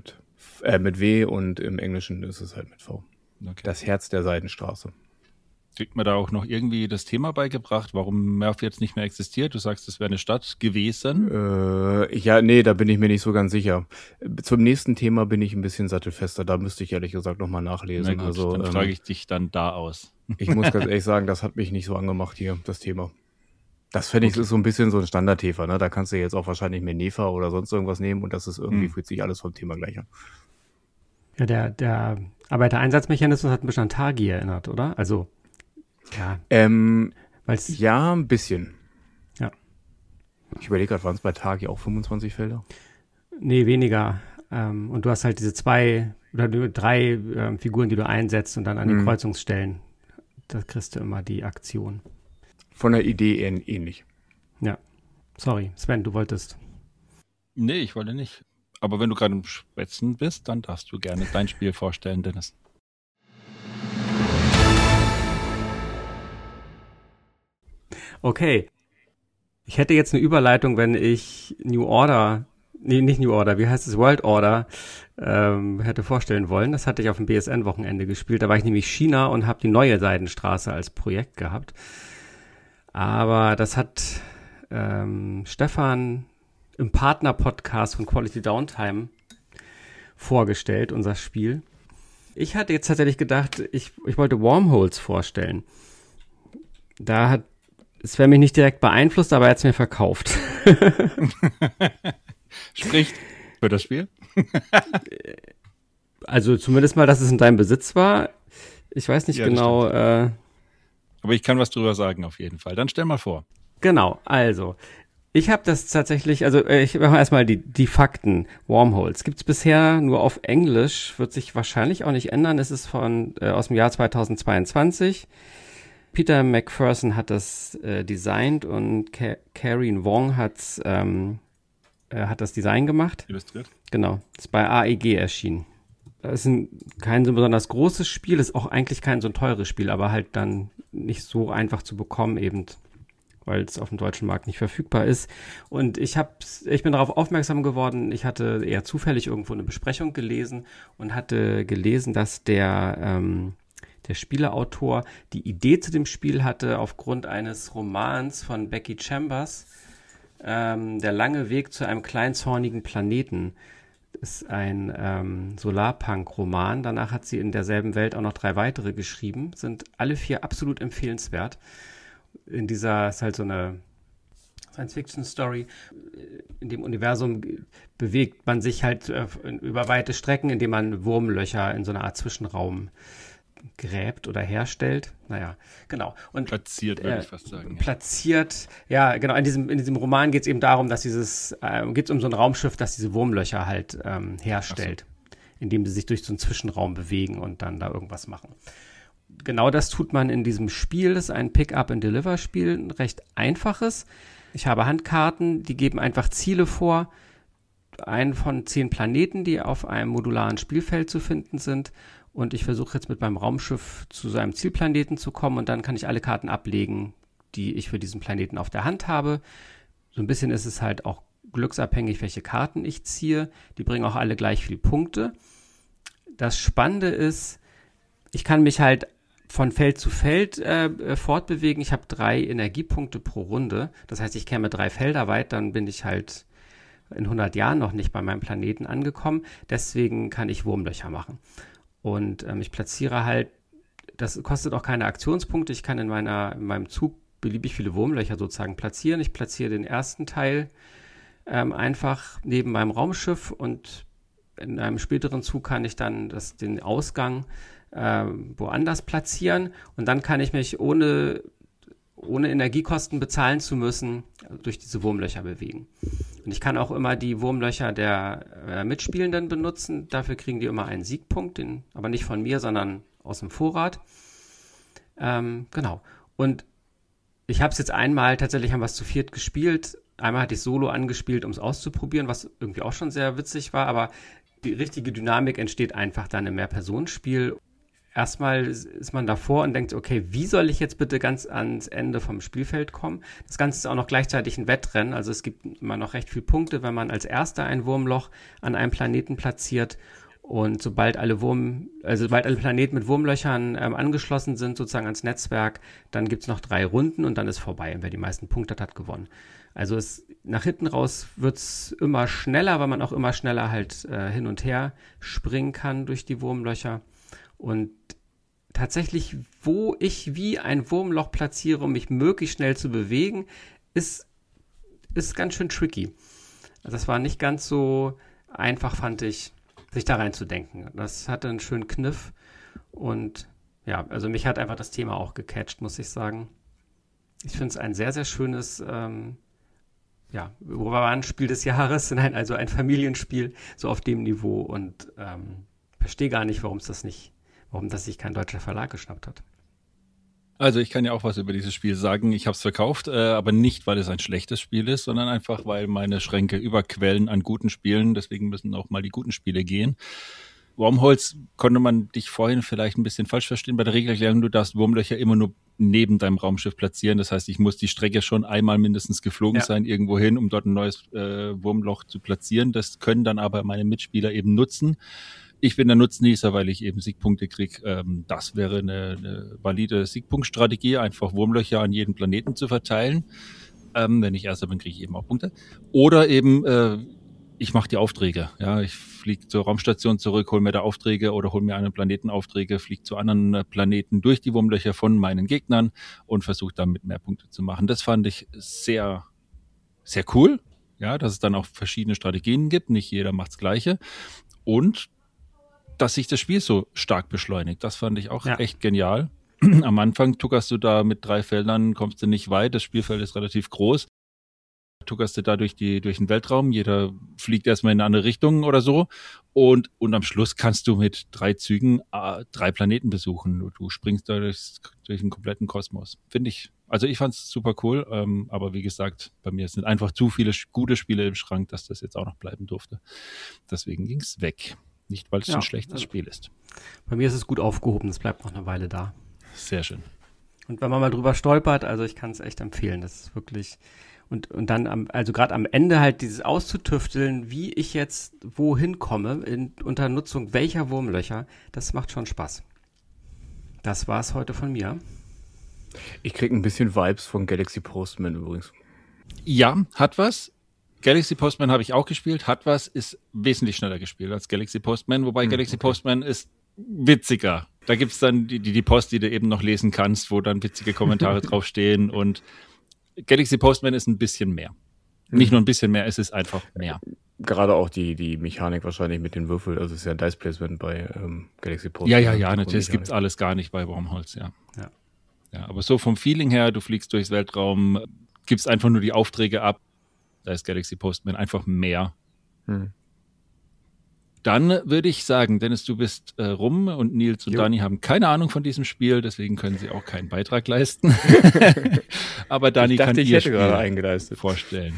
Speaker 4: Mit W und im Englischen ist es halt mit V.
Speaker 1: Okay.
Speaker 4: Das Herz der Seidenstraße.
Speaker 1: Kriegt man da auch noch irgendwie das Thema beigebracht, warum Murph jetzt nicht mehr existiert? Du sagst, es wäre eine Stadt gewesen.
Speaker 4: Nee, da bin ich mir nicht so ganz sicher. Zum nächsten Thema bin ich ein bisschen sattelfester. Da müsste ich ehrlich gesagt nochmal nachlesen.
Speaker 1: Na gut, dann frage ich dich dann da aus.
Speaker 4: Ich muss ganz ehrlich sagen, das hat mich nicht so angemacht hier, das Thema. Das fände ich ist so ein bisschen so ein Standardhefer, ne? Da kannst du jetzt auch wahrscheinlich mehr Nefa oder sonst irgendwas nehmen und das ist irgendwie, fühlt sich alles vom Thema gleich an.
Speaker 2: Ja, der Arbeitereinsatzmechanismus hat ein bisschen an Tagi erinnert, oder? Also, ja.
Speaker 4: Ja, ein bisschen.
Speaker 2: Ja.
Speaker 4: Ich überlege gerade, waren es bei Tagi auch 25 Felder?
Speaker 2: Nee, weniger. Und du hast halt diese 2 oder 3 Figuren, die du einsetzt und dann an den Kreuzungsstellen. Da kriegst du immer die Aktion.
Speaker 4: Von der Idee ähnlich.
Speaker 2: Ja. Sorry, Sven, du wolltest.
Speaker 1: Nee, ich wollte nicht. Aber wenn du gerade im Schwätzen bist, dann darfst du gerne dein Spiel vorstellen, Dennis.
Speaker 2: Okay. Ich hätte jetzt eine Überleitung, wenn ich New Order, nicht New Order, wie heißt es, World Order, hätte vorstellen wollen. Das hatte ich auf dem BSN-Wochenende gespielt. Da war ich nämlich China und habe die neue Seidenstraße als Projekt gehabt. Aber das hat Stefan im Partner-Podcast von Quality Downtime vorgestellt, unser Spiel. Ich hatte jetzt tatsächlich gedacht, ich wollte Wormholes vorstellen. Da hat Sven mich nicht direkt beeinflusst, aber er hat es mir verkauft.
Speaker 1: Spricht für das Spiel?
Speaker 2: Also zumindest mal, dass es in deinem Besitz war. Ich weiß nicht genau.
Speaker 1: Aber ich kann was drüber sagen auf jeden Fall. Dann stell mal vor.
Speaker 2: Genau, also ich habe das tatsächlich, also ich mache erstmal die Fakten. Wormholes gibt's bisher nur auf Englisch, wird sich wahrscheinlich auch nicht ändern. Es ist aus dem Jahr 2022. Peter McPherson hat das designt und Karen Wong hat das Design gemacht.
Speaker 1: Illustriert.
Speaker 2: Genau, ist bei AEG erschienen. Das ist kein so besonders großes Spiel, ist auch eigentlich kein so ein teures Spiel, aber halt dann nicht so einfach zu bekommen eben, weil es auf dem deutschen Markt nicht verfügbar ist. Und ich bin darauf aufmerksam geworden, ich hatte eher zufällig irgendwo eine Besprechung gelesen und hatte gelesen, dass der Spieleautor die Idee zu dem Spiel hatte aufgrund eines Romans von Becky Chambers, Der lange Weg zu einem kleinzornigen Planeten. Das ist ein Solarpunk-Roman. Danach hat sie in derselben Welt auch noch 3 weitere geschrieben. Sind alle 4 absolut empfehlenswert. Ist halt so eine Science-Fiction-Story. In dem Universum bewegt man sich halt über weite Strecken, indem man Wurmlöcher in so einer Art Zwischenraum gräbt oder herstellt. Naja, genau. Und
Speaker 1: platziert, würde ich fast sagen.
Speaker 2: Platziert, ja, genau. In diesem Roman geht es eben darum, dass geht es um so ein Raumschiff, das diese Wurmlöcher halt herstellt, indem sie sich durch so einen Zwischenraum bewegen und dann da irgendwas machen. Genau das tut man in diesem Spiel. Das ist ein Pick-up-and-Deliver-Spiel, ein recht einfaches. Ich habe Handkarten, die geben einfach Ziele vor. Einen von 10 Planeten, die auf einem modularen Spielfeld zu finden sind. Und ich versuche jetzt mit meinem Raumschiff zu so einem Zielplaneten zu kommen und dann kann ich alle Karten ablegen, die ich für diesen Planeten auf der Hand habe. So ein bisschen ist es halt auch glücksabhängig, welche Karten ich ziehe. Die bringen auch alle gleich viel Punkte. Das Spannende ist, ich kann mich halt von Feld zu Feld fortbewegen. Ich habe 3 Energiepunkte pro Runde. Das heißt, ich käme 3 Felder weit, dann bin ich halt in 100 Jahren noch nicht bei meinem Planeten angekommen. Deswegen kann ich Wurmlöcher machen. Und ich platziere halt, das kostet auch keine Aktionspunkte. Ich kann in meinem Zug beliebig viele Wurmlöcher sozusagen platzieren. Ich platziere den ersten Teil einfach neben meinem Raumschiff und in einem späteren Zug kann ich dann den Ausgang woanders platzieren und dann kann ich mich ohne Energiekosten bezahlen zu müssen durch diese Wurmlöcher bewegen. Und ich kann auch immer die Wurmlöcher der Mitspielenden benutzen. Dafür kriegen die immer einen Siegpunkt, aber nicht von mir, sondern aus dem Vorrat. Genau. Und ich habe es jetzt einmal, tatsächlich haben wir es zu 4 gespielt. Einmal hatte ich Solo angespielt, um es auszuprobieren, was irgendwie auch schon sehr witzig war. Aber die richtige Dynamik entsteht einfach dann im Mehrpersonenspiel. Erstmal ist man davor und denkt, okay, wie soll ich jetzt bitte ganz ans Ende vom Spielfeld kommen? Das Ganze ist auch noch gleichzeitig ein Wettrennen, also es gibt immer noch recht viele Punkte, wenn man als Erster ein Wurmloch an einem Planeten platziert Und sobald alle Planeten mit Wurmlöchern angeschlossen sind, sozusagen ans Netzwerk, dann gibt es noch 3 Runden und dann ist vorbei. Und wer die meisten Punkte hat, hat gewonnen. Also nach hinten raus wird es immer schneller, weil man auch immer schneller halt hin und her springen kann durch die Wurmlöcher. Und tatsächlich, wo ich wie ein Wurmloch platziere, um mich möglichst schnell zu bewegen, ist ganz schön tricky. Also das war nicht ganz so einfach, fand ich, sich da reinzudenken. Das hatte einen schönen Kniff und ja, also mich hat einfach das Thema auch gecatcht, muss ich sagen. Ich finde es ein sehr, sehr schönes, ein Spiel des Jahres, nein, also ein Familienspiel, so auf dem Niveau und verstehe gar nicht, warum das sich kein deutscher Verlag geschnappt hat.
Speaker 1: Also ich kann ja auch was über dieses Spiel sagen. Ich habe es verkauft, aber nicht, weil es ein schlechtes Spiel ist, sondern einfach, weil meine Schränke überquellen an guten Spielen. Deswegen müssen auch mal die guten Spiele gehen. Wormholes konnte man dich vorhin vielleicht ein bisschen falsch verstehen. Bei der Regelerklärung, du darfst Wurmlöcher immer nur neben deinem Raumschiff platzieren. Das heißt, ich muss die Strecke schon einmal mindestens geflogen sein irgendwo hin, um dort ein neues Wurmloch zu platzieren. Das können dann aber meine Mitspieler eben nutzen. Ich bin der Nutznießer, weil ich eben Siegpunkte kriege. Das wäre eine valide Siegpunktstrategie, einfach Wurmlöcher an jeden Planeten zu verteilen. Wenn ich Erster bin, kriege ich eben auch Punkte. Oder eben, ich mache die Aufträge. Ja, ich fliege zur Raumstation zurück, hole mir da Aufträge oder hole mir einen Planetenaufträge, fliege zu anderen Planeten durch die Wurmlöcher von meinen Gegnern und versuche damit mehr Punkte zu machen. Das fand ich sehr, sehr cool. Ja, dass es dann auch verschiedene Strategien gibt. Nicht jeder macht's Gleiche. Und dass sich das Spiel so stark beschleunigt. Das fand ich auch echt genial. Am Anfang tuckerst du da mit 3 Feldern, kommst du nicht weit. Das Spielfeld ist relativ groß. Tuckerst du da durch den Weltraum. Jeder fliegt erstmal in eine andere Richtung oder so. Und am Schluss kannst du mit 3 Zügen 3 Planeten besuchen. Du springst da durch den kompletten Kosmos. Finde ich. Also ich fand es super cool. Aber wie gesagt, bei mir sind einfach zu viele gute Spiele im Schrank, dass das jetzt auch noch bleiben durfte. Deswegen ging es weg. Nicht, weil es ein schlechtes Spiel ist.
Speaker 2: Bei mir ist es gut aufgehoben, es bleibt noch eine Weile da.
Speaker 1: Sehr schön.
Speaker 2: Und wenn man mal drüber stolpert, also ich kann es echt empfehlen, das ist wirklich, und dann, also gerade am Ende halt dieses auszutüfteln, wie ich jetzt wohin komme, unter Nutzung welcher Wurmlöcher, das macht schon Spaß. Das war's heute von mir.
Speaker 4: Ich krieg ein bisschen Vibes von Galaxy Postman übrigens.
Speaker 1: Ja, hat was. Galaxy Postman habe ich auch gespielt, hat was, ist wesentlich schneller gespielt als Galaxy Postman, wobei Galaxy Postman ist witziger. Da gibt's dann die Post, die du eben noch lesen kannst, wo dann witzige Kommentare draufstehen und Galaxy Postman ist ein bisschen mehr. Nicht nur ein bisschen mehr, es ist einfach mehr.
Speaker 4: Gerade auch die Mechanik wahrscheinlich mit den Würfeln, also es ist ja ein Dice Placement bei Galaxy Postman.
Speaker 1: Ja, natürlich, es gibt's alles gar nicht bei Wormholes, ja. Aber so vom Feeling her, du fliegst durchs Weltraum, gibst einfach nur die Aufträge ab. Da ist Galaxy Postman einfach mehr. Dann würde ich sagen, Dennis, du bist rum und Nils und Dani haben keine Ahnung von diesem Spiel, deswegen können sie auch keinen Beitrag leisten. Aber Dani kann ihr Spiel vorstellen.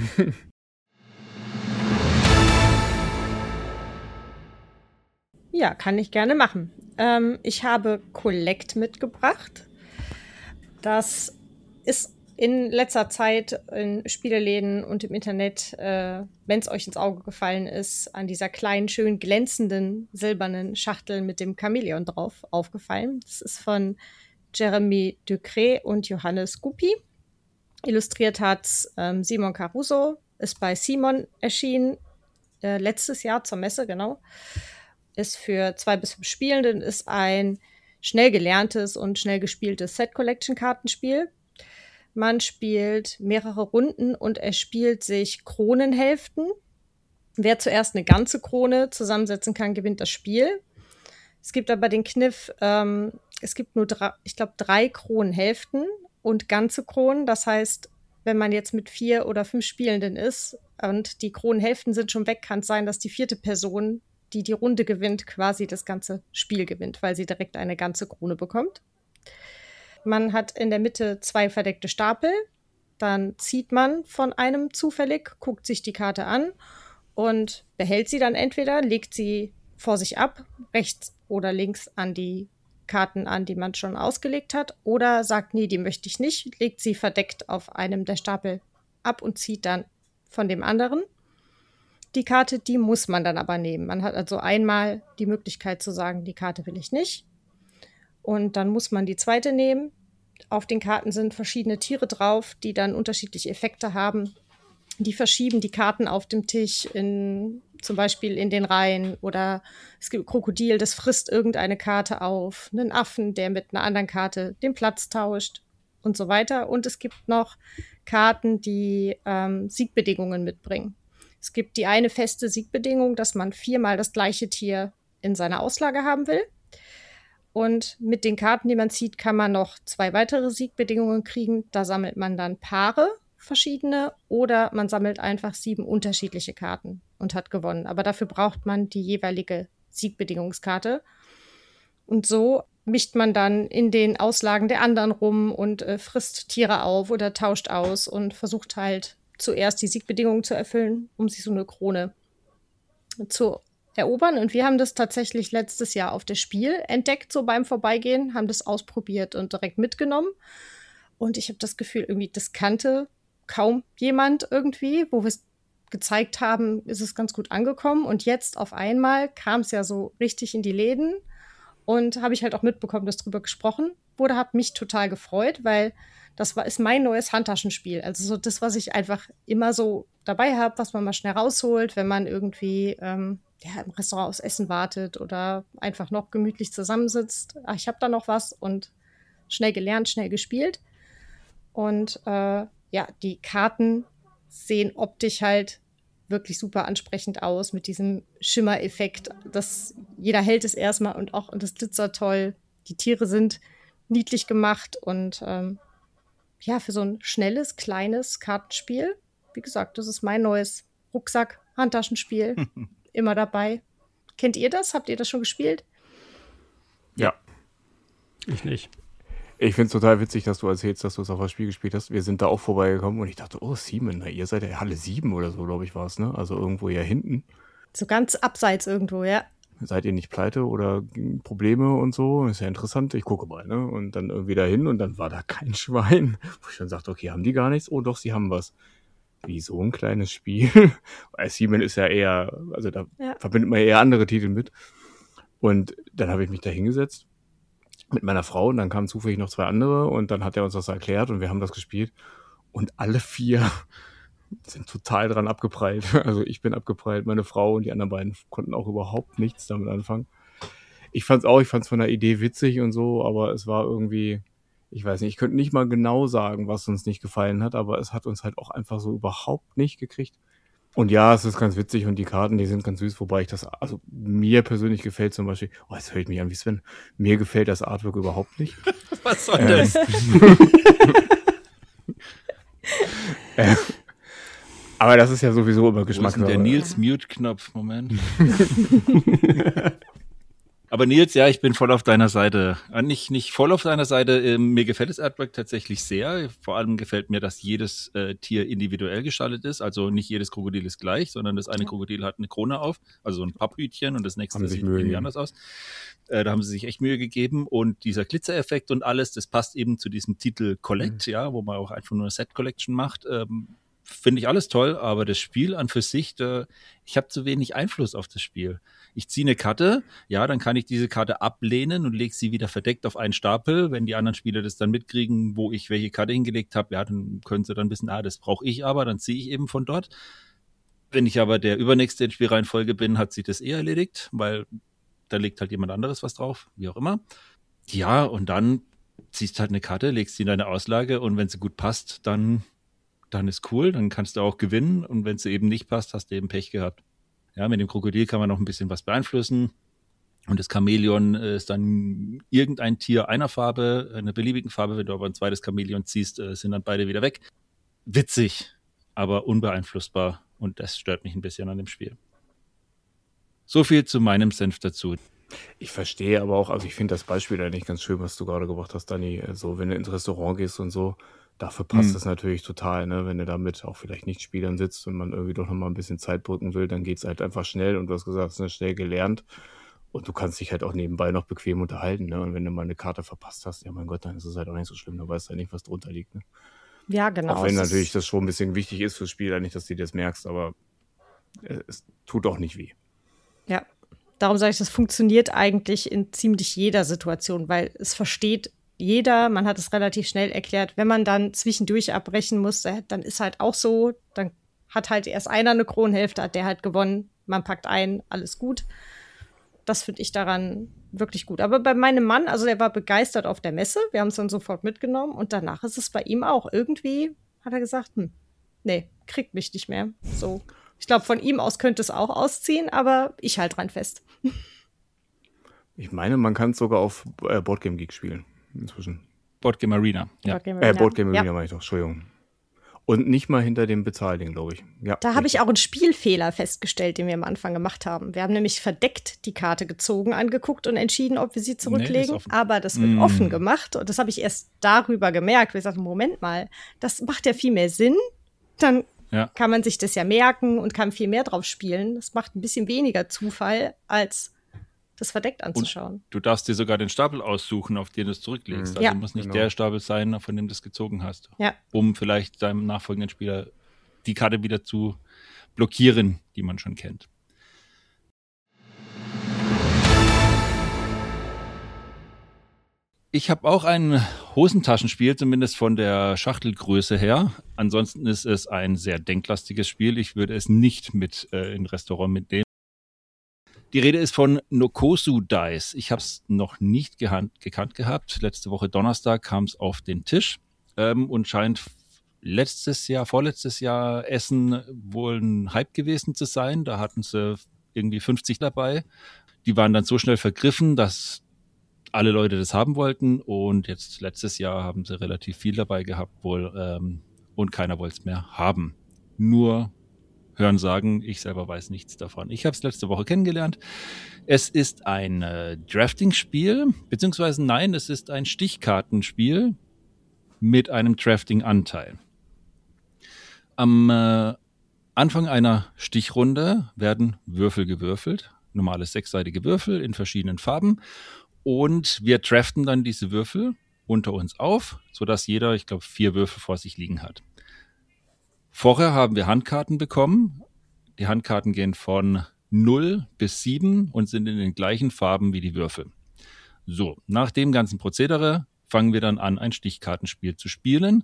Speaker 3: Ja, kann ich gerne machen. Ich habe Collect mitgebracht. Das ist in letzter Zeit in Spieleläden und im Internet, wenn es euch ins Auge gefallen ist, an dieser kleinen, schön glänzenden, silbernen Schachtel mit dem Chamäleon drauf aufgefallen. Das ist von Jeremy Ducret und Johannes Gupi. Illustriert hat Simon Caruso, ist bei Simon erschienen, letztes Jahr zur Messe, genau. Ist für 2 bis 5 Spielenden, ist ein schnell gelerntes und schnell gespieltes Set-Collection-Kartenspiel. Man spielt mehrere Runden und es spielt sich Kronenhälften. Wer zuerst eine ganze Krone zusammensetzen kann, gewinnt das Spiel. Es gibt aber den Kniff, es gibt nur 3 Kronenhälften und ganze Kronen. Das heißt, wenn man jetzt mit 4 oder 5 Spielenden ist und die Kronenhälften sind schon weg, kann es sein, dass die 4. Person, die Runde gewinnt, quasi das ganze Spiel gewinnt, weil sie direkt eine ganze Krone bekommt. Man hat in der Mitte 2 verdeckte Stapel. Dann zieht man von einem zufällig, guckt sich die Karte an und behält sie dann entweder, legt sie vor sich ab, rechts oder links an die Karten an, die man schon ausgelegt hat, oder sagt, nee, die möchte ich nicht, legt sie verdeckt auf einem der Stapel ab und zieht dann von dem anderen. die Karte, die muss man dann aber nehmen. Man hat also einmal die Möglichkeit zu sagen, die Karte will ich nicht. Und dann muss man die zweite nehmen. Auf den Karten sind verschiedene Tiere drauf, die dann unterschiedliche Effekte haben. Die verschieben die Karten auf dem Tisch, zum Beispiel in den Reihen. Oder es gibt ein Krokodil, das frisst irgendeine Karte auf. Einen Affen, der mit einer anderen Karte den Platz tauscht und so weiter. Und es gibt noch Karten, die Siegbedingungen mitbringen. Es gibt die eine feste Siegbedingung, dass man 4-mal das gleiche Tier in seiner Auslage haben will. Und mit den Karten, die man zieht, kann man noch 2 weitere Siegbedingungen kriegen. Da sammelt man dann Paare, verschiedene, oder man sammelt einfach 7 unterschiedliche Karten und hat gewonnen. Aber dafür braucht man die jeweilige Siegbedingungskarte. Und so mischt man dann in den Auslagen der anderen rum und frisst Tiere auf oder tauscht aus und versucht halt zuerst die Siegbedingungen zu erfüllen, um sich so eine Krone zu erobern. Und wir haben das tatsächlich letztes Jahr auf das Spiel entdeckt, so beim Vorbeigehen, haben das ausprobiert und direkt mitgenommen. Und ich habe das Gefühl, irgendwie, das kannte kaum jemand irgendwie. Wo wir es gezeigt haben, ist es ganz gut angekommen. Und jetzt auf einmal kam es ja so richtig in die Läden. Und habe ich halt auch mitbekommen, dass drüber gesprochen wurde, hat mich total gefreut, weil ist mein neues Handtaschenspiel. Also so das, was ich einfach immer so dabei habe, was man mal schnell rausholt, wenn man irgendwie im Restaurant aufs Essen wartet oder einfach noch gemütlich zusammensitzt. Ach, ich habe da noch was und schnell gelernt, schnell gespielt. Und die Karten sehen optisch halt wirklich super ansprechend aus mit diesem Schimmereffekt. Jeder hält es erstmal und das glitzert toll. Die Tiere sind niedlich gemacht und für so ein schnelles, kleines Kartenspiel, wie gesagt, das ist mein neues Rucksack-Handtaschenspiel. Immer dabei. Kennt ihr das? Habt ihr das schon gespielt?
Speaker 4: Ja.
Speaker 2: Ich nicht.
Speaker 4: Ich finde es total witzig, dass du erzählst, dass du es auf das Spiel gespielt hast. Wir sind da auch vorbeigekommen und ich dachte, oh, Siemen, ihr seid ja Halle 7 oder so, glaube ich, war es, ne? Also irgendwo hier hinten.
Speaker 3: So ganz abseits irgendwo, ja.
Speaker 4: Seid ihr nicht pleite oder Probleme und so? Ist ja interessant, ich gucke mal, ne? Und dann irgendwie dahin und dann war da kein Schwein. Wo ich dann sagte, okay, haben die gar nichts? Oh doch, sie haben was. Wie so ein kleines Spiel. Weil Siemen ist ja eher, also da verbindet man eher andere Titel mit. Und dann habe ich mich da hingesetzt mit meiner Frau und dann kamen zufällig noch 2 andere und dann hat er uns das erklärt und wir haben das gespielt und alle 4 sind total dran abgeprallt. Also ich bin abgeprallt, meine Frau und die anderen beiden konnten auch überhaupt nichts damit anfangen. Ich fand's von der Idee witzig und so, aber es war irgendwie, ich weiß nicht, ich könnte nicht mal genau sagen, was uns nicht gefallen hat, aber es hat uns halt auch einfach so überhaupt nicht gekriegt. Und ja, es ist ganz witzig und die Karten, die sind ganz süß, wobei also mir persönlich gefällt zum Beispiel, jetzt hört mich an wie Sven, mir gefällt das Artwork überhaupt nicht.
Speaker 1: Was soll das?
Speaker 4: Aber das ist ja sowieso immer Geschmackssache.
Speaker 1: Der Nils-Mute-Knopf, Moment. Aber Nils, ja, ich bin voll auf deiner Seite. Nicht voll auf deiner Seite. Mir gefällt das Artwork tatsächlich sehr. Vor allem gefällt mir, dass jedes Tier individuell gestaltet ist. Also nicht jedes Krokodil ist gleich, sondern das eine Krokodil hat eine Krone auf, also so ein Papphütchen und das nächste sieht irgendwie anders aus. Da haben sie sich echt Mühe gegeben und dieser Glitzereffekt und alles, das passt eben zu diesem Titel Collect, wo man auch einfach nur eine Set Collection macht. Finde ich alles toll, aber das Spiel an für sich, ich habe zu wenig Einfluss auf das Spiel. Ich ziehe eine Karte, dann kann ich diese Karte ablehnen und lege sie wieder verdeckt auf einen Stapel. Wenn die anderen Spieler das dann mitkriegen, wo ich welche Karte hingelegt habe, dann können sie dann wissen, das brauche ich aber, dann ziehe ich eben von dort. Wenn ich aber der Übernächste in Spielreihenfolge bin, hat sich das erledigt, weil da legt halt jemand anderes was drauf, wie auch immer. Ja, und dann ziehst halt eine Karte, legst sie in deine Auslage und wenn sie gut passt, dann ist cool, dann kannst du auch gewinnen und wenn es eben nicht passt, hast du eben Pech gehabt. Ja, mit dem Krokodil kann man noch ein bisschen was beeinflussen und das Chamäleon ist dann irgendein Tier einer Farbe, einer beliebigen Farbe, wenn du aber ein zweites Chamäleon ziehst, sind dann beide wieder weg. Witzig, aber unbeeinflussbar und das stört mich ein bisschen an dem Spiel. So viel zu meinem Senf dazu.
Speaker 4: Ich verstehe aber auch, also ich finde das Beispiel eigentlich ganz schön, was du gerade gebracht hast, Dani, so wenn du ins Restaurant gehst und so, dafür passt das natürlich total, ne? Wenn du damit auch vielleicht nicht Spielern sitzt und man irgendwie doch nochmal ein bisschen Zeit brücken will, dann geht's halt einfach schnell und du hast gesagt, es ist schnell gelernt und du kannst dich halt auch nebenbei noch bequem unterhalten, ne? Und wenn du mal eine Karte verpasst hast, ja mein Gott, dann ist es halt auch nicht so schlimm, da weißt du halt nicht, was drunter liegt, ne?
Speaker 3: Ja, genau.
Speaker 4: Auch wenn natürlich das schon ein bisschen wichtig ist fürs Spiel, nicht, dass du das merkst, aber es tut auch nicht weh.
Speaker 3: Ja, darum sage ich, das funktioniert eigentlich in ziemlich jeder Situation, weil es versteht jeder, man hat es relativ schnell erklärt. Wenn man dann zwischendurch abbrechen muss, dann ist halt auch so, dann hat halt erst einer eine Kronhälfte, hat der halt gewonnen, man packt ein, alles gut. Das finde ich daran wirklich gut. Aber bei meinem Mann, also der war begeistert auf der Messe, wir haben es dann sofort mitgenommen und danach ist es bei ihm auch. Irgendwie hat er gesagt, nee, kriegt mich nicht mehr. So. Ich glaube, von ihm aus könnte es auch ausziehen, aber ich halt dran fest.
Speaker 4: Ich meine, man kann es sogar auf Boardgame Geek spielen inzwischen.
Speaker 1: Boardgame Arena. Ja.
Speaker 4: Boardgame Arena meine ich doch, Entschuldigung. Und nicht mal hinter dem Bezahlding, glaube ich. Ja,
Speaker 3: da habe ich auch einen Spielfehler festgestellt, den wir am Anfang gemacht haben. Wir haben nämlich verdeckt die Karte gezogen, angeguckt und entschieden, ob wir sie zurücklegen. Aber das wird offen gemacht. Und das habe ich erst darüber gemerkt. Wir sagten, Moment mal, das macht ja viel mehr Sinn. Dann kann man sich das ja merken und kann viel mehr drauf spielen. Das macht ein bisschen weniger Zufall, als das verdeckt anzuschauen.
Speaker 1: Und du darfst dir sogar den Stapel aussuchen, auf den du es zurücklegst. Also muss nicht der Stapel sein, von dem du es gezogen hast.
Speaker 3: Ja.
Speaker 1: Um vielleicht deinem nachfolgenden Spieler die Karte wieder zu blockieren, die man schon kennt. Ich habe auch ein Hosentaschenspiel, zumindest von der Schachtelgröße her. Ansonsten ist es ein sehr denklastiges Spiel. Ich würde es nicht mit in ein Restaurant mitnehmen. Die Rede ist von Nokosu Dice. Ich habe es noch nicht gekannt gehabt. Letzte Woche Donnerstag kam es auf den Tisch und scheint vorletztes Jahr Essen wohl ein Hype gewesen zu sein. Da hatten sie irgendwie 50 dabei. Die waren dann so schnell vergriffen, dass alle Leute das haben wollten. Und jetzt letztes Jahr haben sie relativ viel dabei gehabt wohl und keiner wollte es mehr haben. Nur hören sagen, ich selber weiß nichts davon. Ich habe es letzte Woche kennengelernt. Es ist ein Drafting-Spiel, beziehungsweise nein, es ist ein Stichkartenspiel mit einem Drafting-Anteil. Am Anfang einer Stichrunde werden Würfel gewürfelt, normale sechsseitige Würfel in verschiedenen Farben, und wir draften dann diese Würfel unter uns auf, sodass jeder, ich glaube, 4 Würfel vor sich liegen hat. Vorher haben wir Handkarten bekommen. Die Handkarten gehen von 0 bis 7 und sind in den gleichen Farben wie die Würfel. So, nach dem ganzen Prozedere fangen wir dann an, ein Stichkartenspiel zu spielen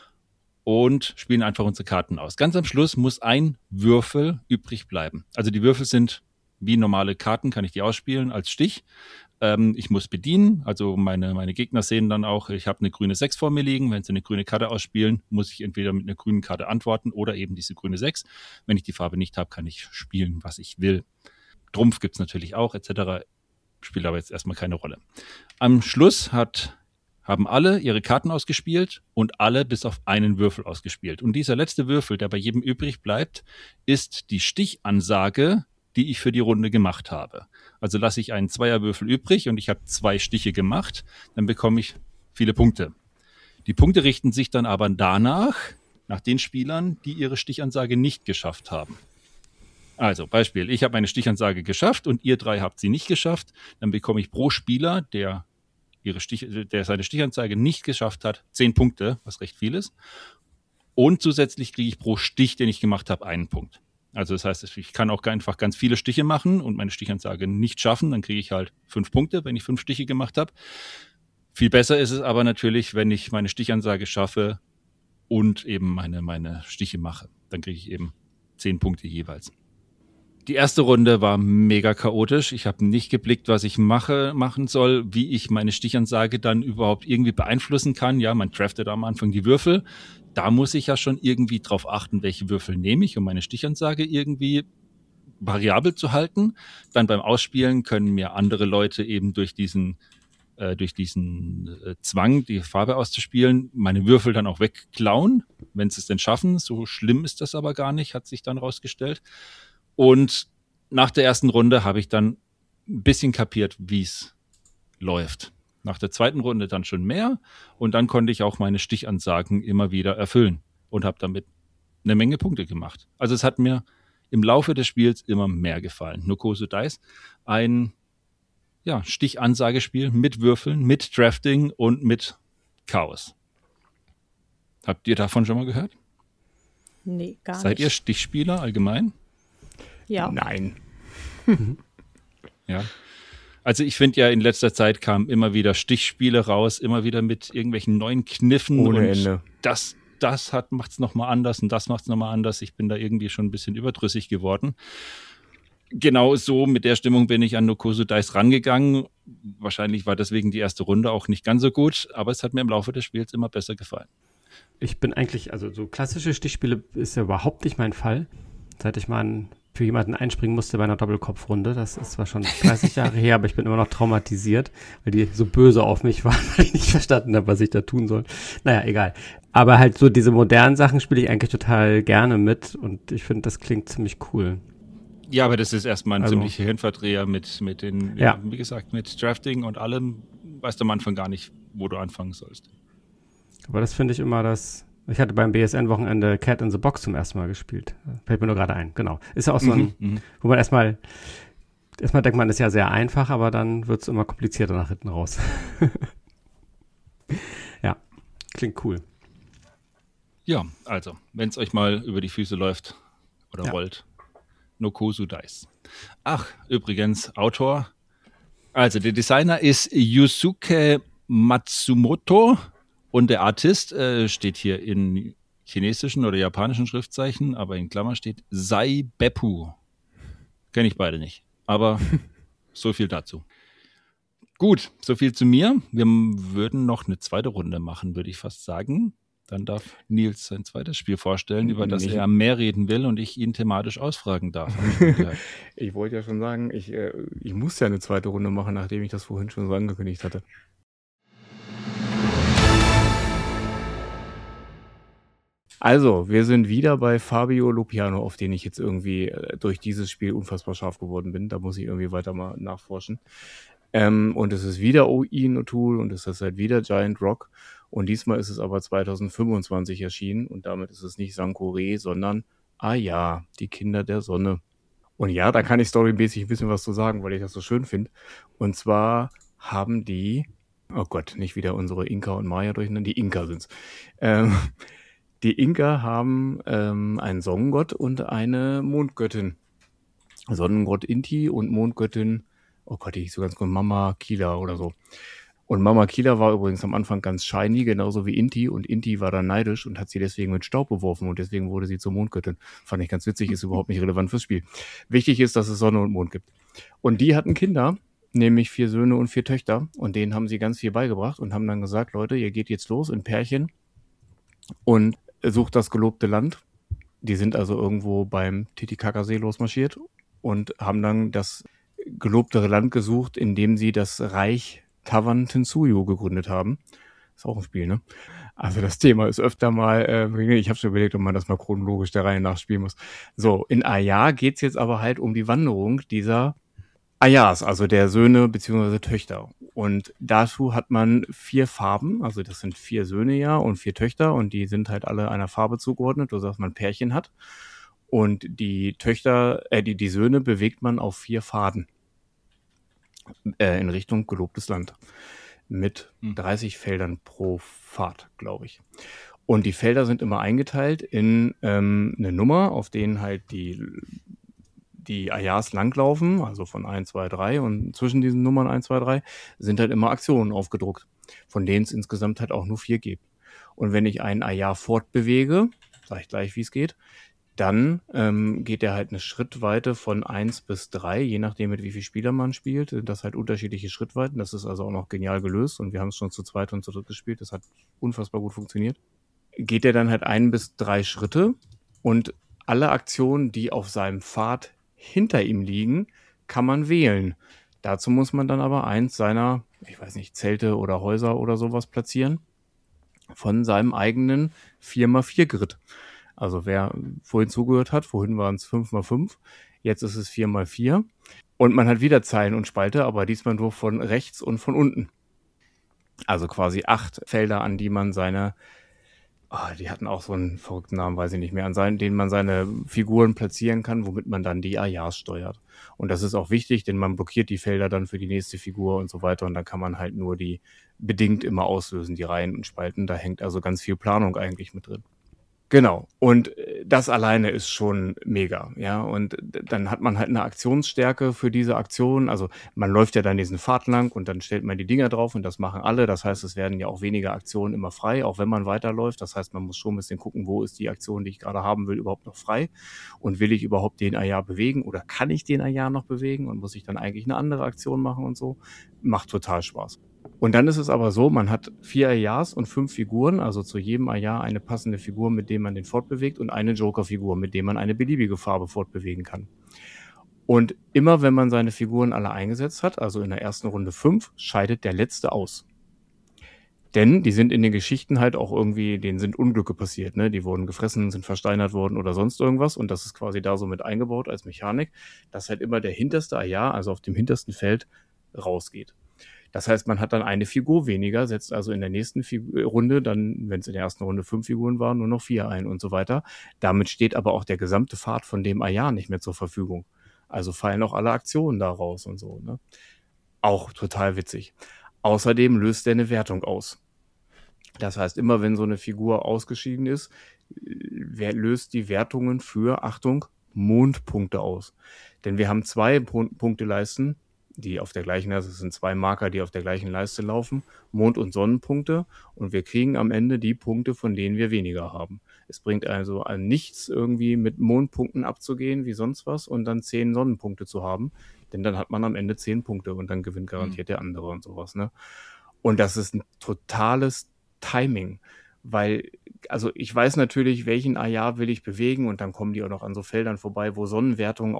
Speaker 1: und spielen einfach unsere Karten aus. Ganz am Schluss muss ein Würfel übrig bleiben. Also die Würfel sind wie normale Karten, kann ich die ausspielen als Stich. Ich muss bedienen, also meine Gegner sehen dann auch, ich habe eine grüne 6 vor mir liegen. Wenn sie eine grüne Karte ausspielen, muss ich entweder mit einer grünen Karte antworten oder eben diese grüne 6. Wenn ich die Farbe nicht habe, kann ich spielen, was ich will. Trumpf gibt es natürlich auch, etc. Spielt aber jetzt erstmal keine Rolle. Am Schluss haben alle ihre Karten ausgespielt und alle bis auf einen Würfel ausgespielt. Und dieser letzte Würfel, der bei jedem übrig bleibt, ist die Stichansage, die ich für die Runde gemacht habe. Also lasse ich einen Zweierwürfel übrig und ich habe 2 Stiche gemacht, dann bekomme ich viele Punkte. Die Punkte richten sich dann aber danach, nach den Spielern, die ihre Stichansage nicht geschafft haben. Also Beispiel, ich habe meine Stichansage geschafft und ihr 3 habt sie nicht geschafft, dann bekomme ich pro Spieler, der seine Stichansage nicht geschafft hat, 10 Punkte, was recht viel ist. Und zusätzlich kriege ich pro Stich, den ich gemacht habe, 1 Punkt. Also das heißt, ich kann auch einfach ganz viele Stiche machen und meine Stichansage nicht schaffen. Dann kriege ich halt 5 Punkte, wenn ich 5 Stiche gemacht habe. Viel besser ist es aber natürlich, wenn ich meine Stichansage schaffe und eben meine Stiche mache. Dann kriege ich eben 10 Punkte jeweils. Die erste Runde war mega chaotisch. Ich habe nicht geblickt, was ich machen soll, wie ich meine Stichansage dann überhaupt irgendwie beeinflussen kann. Ja, man draftet am Anfang die Würfel. Da muss ich ja schon irgendwie drauf achten, welche Würfel nehme ich, um meine Stichansage irgendwie variabel zu halten. Dann beim Ausspielen können mir andere Leute eben durch diesen Zwang, die Farbe auszuspielen, meine Würfel dann auch wegklauen, wenn sie es denn schaffen. So schlimm ist das aber gar nicht, hat sich dann rausgestellt. Und nach der ersten Runde habe ich dann ein bisschen kapiert, wie es läuft. Nach der zweiten Runde dann schon mehr und dann konnte ich auch meine Stichansagen immer wieder erfüllen und habe damit eine Menge Punkte gemacht. Also es hat mir im Laufe des Spiels immer mehr gefallen. Nokosu Dice, ein Stichansagespiel mit Würfeln, mit Drafting und mit Chaos. Habt ihr davon schon mal gehört?
Speaker 3: Nee, gar nicht.
Speaker 1: Seid ihr Stichspieler allgemein?
Speaker 3: Ja.
Speaker 4: Nein.
Speaker 1: Ja. Also ich finde ja, in letzter Zeit kamen immer wieder Stichspiele raus, immer wieder mit irgendwelchen neuen Kniffen.
Speaker 4: Ohne
Speaker 1: und
Speaker 4: Ende.
Speaker 1: Das macht es nochmal anders und das macht es nochmal anders. Ich bin da irgendwie schon ein bisschen überdrüssig geworden. Genau so mit der Stimmung bin ich an No Koso Dice rangegangen. Wahrscheinlich war deswegen die erste Runde auch nicht ganz so gut, aber es hat mir im Laufe des Spiels immer besser gefallen.
Speaker 2: Ich bin eigentlich, also so klassische Stichspiele ist ja überhaupt nicht mein Fall. Seit ich mal für jemanden einspringen musste bei einer Doppelkopfrunde. Das ist zwar schon 30 Jahre her, aber ich bin immer noch traumatisiert, weil die so böse auf mich waren, weil ich nicht verstanden habe, was ich da tun soll. Naja, egal. Aber halt so diese modernen Sachen spiele ich eigentlich total gerne mit und ich finde, das klingt ziemlich cool.
Speaker 1: Ja, aber das ist erstmal ein
Speaker 2: Also,
Speaker 1: ziemlicher Hirnverdreher mit den,
Speaker 2: Ja.
Speaker 1: wie gesagt, mit Drafting und allem. Weißt du am Anfang gar nicht, wo du anfangen sollst.
Speaker 2: Aber das finde ich immer ich hatte beim BSN-Wochenende Cat in the Box zum ersten Mal gespielt. Fällt mir nur gerade ein, genau. Ist ja auch so ein, wo man erstmal denkt man, ist ja sehr einfach, aber dann wird es immer komplizierter nach hinten raus. Ja, klingt cool.
Speaker 1: Ja, also, wenn es euch mal über die Füße läuft oder rollt, No Koso Dice. Ach, übrigens, Autor. Also, der Designer ist Yusuke Matsumoto und der Artist steht hier in chinesischen oder japanischen Schriftzeichen, aber in Klammer steht Sai Beppu. Kenne ich beide nicht, aber so viel dazu. Gut, so viel zu mir. Wir würden noch eine zweite Runde machen, würde ich fast sagen. Dann darf Nils sein zweites Spiel vorstellen, über das er mehr reden will und ich ihn thematisch ausfragen darf.
Speaker 4: Ich wollte ja schon sagen, ich muss ja eine zweite Runde machen, nachdem ich das vorhin schon so angekündigt hatte. Also, wir sind wieder bei Fabio Lupiano, auf den ich jetzt irgendwie durch dieses Spiel unfassbar scharf geworden bin. Da muss ich irgendwie weiter mal nachforschen. Und es ist wieder Ian O'Toole und es ist halt wieder Giant Rock. Und diesmal ist es aber 2025 erschienen und damit ist es nicht Sankore, sondern, die Kinder der Sonne. Und ja, da kann ich storymäßig ein bisschen was zu sagen, weil ich das so schön finde. Und zwar haben die, oh Gott, nicht wieder unsere Inka und Maya durcheinander, die Inka sind's. Die Inka haben einen Sonnengott und eine Mondgöttin. Sonnengott Inti und Mondgöttin, oh Gott, die hieß so ganz gut, Mama Kila oder so. Und Mama Kila war übrigens am Anfang ganz shiny, genauso wie Inti. Und Inti war dann neidisch und hat sie deswegen mit Staub beworfen. Und deswegen wurde sie zur Mondgöttin. Fand ich ganz witzig, ist überhaupt nicht relevant fürs Spiel. Wichtig ist, dass es Sonne und Mond gibt. Und die hatten Kinder, nämlich 4 Söhne und 4 Töchter. Und denen haben sie ganz viel beigebracht und haben dann gesagt, Leute, ihr geht jetzt los in Pärchen und sucht das gelobte Land. Die sind also irgendwo beim Titicacasee losmarschiert und haben dann das gelobtere Land gesucht, in dem sie das Reich Tavan Tensuyu gegründet haben. Ist auch ein Spiel, ne? Also das Thema ist öfter mal, ich habe schon überlegt, ob man das mal chronologisch der Reihe nachspielen muss. So, in Ayar geht's jetzt aber halt um die Wanderung dieser Ayars, also der Söhne bzw. Töchter. Und dazu hat man 4 Farben, also das sind 4 Söhne ja und 4 Töchter und die sind halt alle einer Farbe zugeordnet, sodass man Pärchen hat. Und die die Söhne bewegt man auf 4 Pfaden in Richtung gelobtes Land. Mit 30 Feldern pro Pfad, glaube ich. Und die Felder sind immer eingeteilt in eine Nummer, auf denen halt die Ayars langlaufen, also von 1, 2, 3 und zwischen diesen Nummern 1, 2, 3 sind halt immer Aktionen aufgedruckt, von denen es insgesamt halt auch nur 4 gibt. Und wenn ich einen Ayar fortbewege, sage ich gleich, wie es geht, dann geht er halt eine Schrittweite von 1 bis 3, je nachdem mit wie viel Spieler man spielt, sind das halt unterschiedliche Schrittweiten. Das ist also auch noch genial gelöst und wir haben es schon zu zweit und zu dritt gespielt. Das hat unfassbar gut funktioniert. Geht er dann halt 1 bis 3 Schritte und alle Aktionen, die auf seinem Pfad hinter ihm liegen, kann man wählen. Dazu muss man dann aber eins seiner, ich weiß nicht, Zelte oder Häuser oder sowas platzieren von seinem eigenen 4x4-Grid. Also wer vorhin zugehört hat, vorhin waren es 5x5, jetzt ist es 4x4 und man hat wieder Zeilen und Spalte, aber diesmal nur von rechts und von unten. Also quasi 8 Felder, an die man die hatten auch so einen verrückten Namen, weiß ich nicht mehr, denen man seine Figuren platzieren kann, womit man dann die Ayars steuert. Und das ist auch wichtig, denn man blockiert die Felder dann für die nächste Figur und so weiter und dann kann man halt nur die bedingt immer auslösen, die Reihen und Spalten. Da hängt also ganz viel Planung eigentlich mit drin. Genau. Und das alleine ist schon mega, ja. Und dann hat man halt eine Aktionsstärke für diese Aktion. Also man läuft ja dann diesen Pfad lang und dann stellt man die Dinger drauf und das machen alle. Das heißt, es werden ja auch weniger Aktionen immer frei, auch wenn man weiterläuft. Das heißt, man muss schon ein bisschen gucken, wo ist die Aktion, die ich gerade haben will, überhaupt noch frei? Und will ich überhaupt den Ayar bewegen oder kann ich den Ayar noch bewegen und muss ich dann eigentlich eine andere Aktion machen und so? Macht total Spaß. Und dann ist es aber so, man hat 4 Ayars und 5 Figuren, also zu jedem Ayar eine passende Figur, mit dem man den fortbewegt und eine Joker-Figur, mit dem man eine beliebige Farbe fortbewegen kann. Und immer wenn man seine Figuren alle eingesetzt hat, also in der ersten Runde 5, scheidet der Letzte aus. Denn die sind in den Geschichten halt auch irgendwie, denen sind Unglücke passiert, ne? Die wurden gefressen, sind versteinert worden oder sonst irgendwas und das ist quasi da so mit eingebaut als Mechanik, dass halt immer der hinterste Ayar, also auf dem hintersten Feld, rausgeht. Das heißt, man hat dann eine Figur weniger, setzt also in der nächsten Runde dann, wenn es in der ersten Runde 5 Figuren waren, nur noch 4 ein und so weiter. Damit steht aber auch der gesamte Pfad von dem Ayar nicht mehr zur Verfügung. Also fallen auch alle Aktionen da raus und so, ne? Auch total witzig. Außerdem löst er eine Wertung aus. Das heißt, immer wenn so eine Figur ausgeschieden ist, löst die Wertungen für, Achtung, Mondpunkte aus. Denn wir haben 2 Punkteleisten, die auf der gleichen, also es sind 2 Marker, die auf der gleichen Leiste laufen, Mond- und Sonnenpunkte, und wir kriegen am Ende die Punkte, von denen wir weniger haben. Es bringt also an nichts, irgendwie mit Mondpunkten abzugehen, wie sonst was, und dann 10 Sonnenpunkte zu haben, denn dann hat man am Ende 10 Punkte und dann gewinnt garantiert der andere und sowas, ne? Und das ist ein totales Timing, weil, also ich weiß natürlich, welchen Ayar will ich bewegen und dann kommen die auch noch an so Feldern vorbei, wo Sonnenwertungen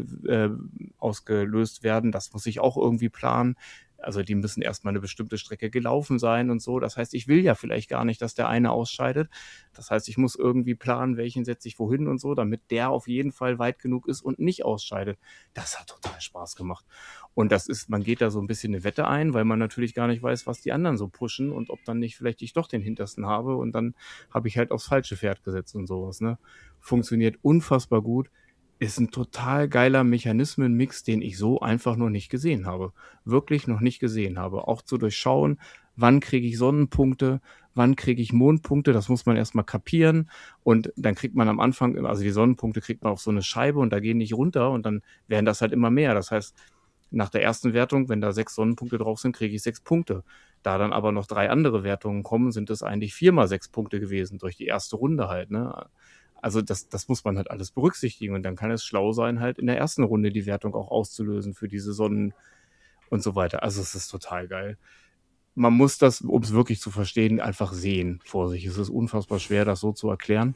Speaker 4: ausgelöst werden. Das muss ich auch irgendwie planen. Also die müssen erstmal eine bestimmte Strecke gelaufen sein und so. Das heißt, ich will ja vielleicht gar nicht, dass der eine ausscheidet. Das heißt, ich muss irgendwie planen, welchen setze ich wohin und so, damit der auf jeden Fall weit genug ist und nicht ausscheidet. Das hat total Spaß gemacht. Und das ist, man geht da so ein bisschen eine Wette ein, weil man natürlich gar nicht weiß, was die anderen so pushen und ob dann nicht vielleicht ich doch den hintersten habe und dann habe ich halt aufs falsche Pferd gesetzt und sowas, ne? Funktioniert unfassbar gut. Ist ein total geiler Mechanismenmix, den ich so einfach noch nicht gesehen habe. Wirklich noch nicht gesehen habe. Auch zu durchschauen, wann kriege ich Sonnenpunkte, wann kriege ich Mondpunkte, das muss man erstmal kapieren. Und dann kriegt man am Anfang, also die Sonnenpunkte kriegt man auf so eine Scheibe und da gehen nicht runter und dann werden das halt immer mehr. Das heißt, nach der ersten Wertung, wenn da 6 Sonnenpunkte drauf sind, kriege ich 6 Punkte. Da dann aber noch 3 andere Wertungen kommen, sind es eigentlich 4 mal 6 Punkte gewesen, durch die erste Runde halt, ne? Also das muss man halt alles berücksichtigen und dann kann es schlau sein, halt in der ersten Runde die Wertung auch auszulösen für diese Sonnen und so weiter. Also es ist total geil. Man muss das, um es wirklich zu verstehen, einfach sehen vor sich. Es ist unfassbar schwer, das so zu erklären.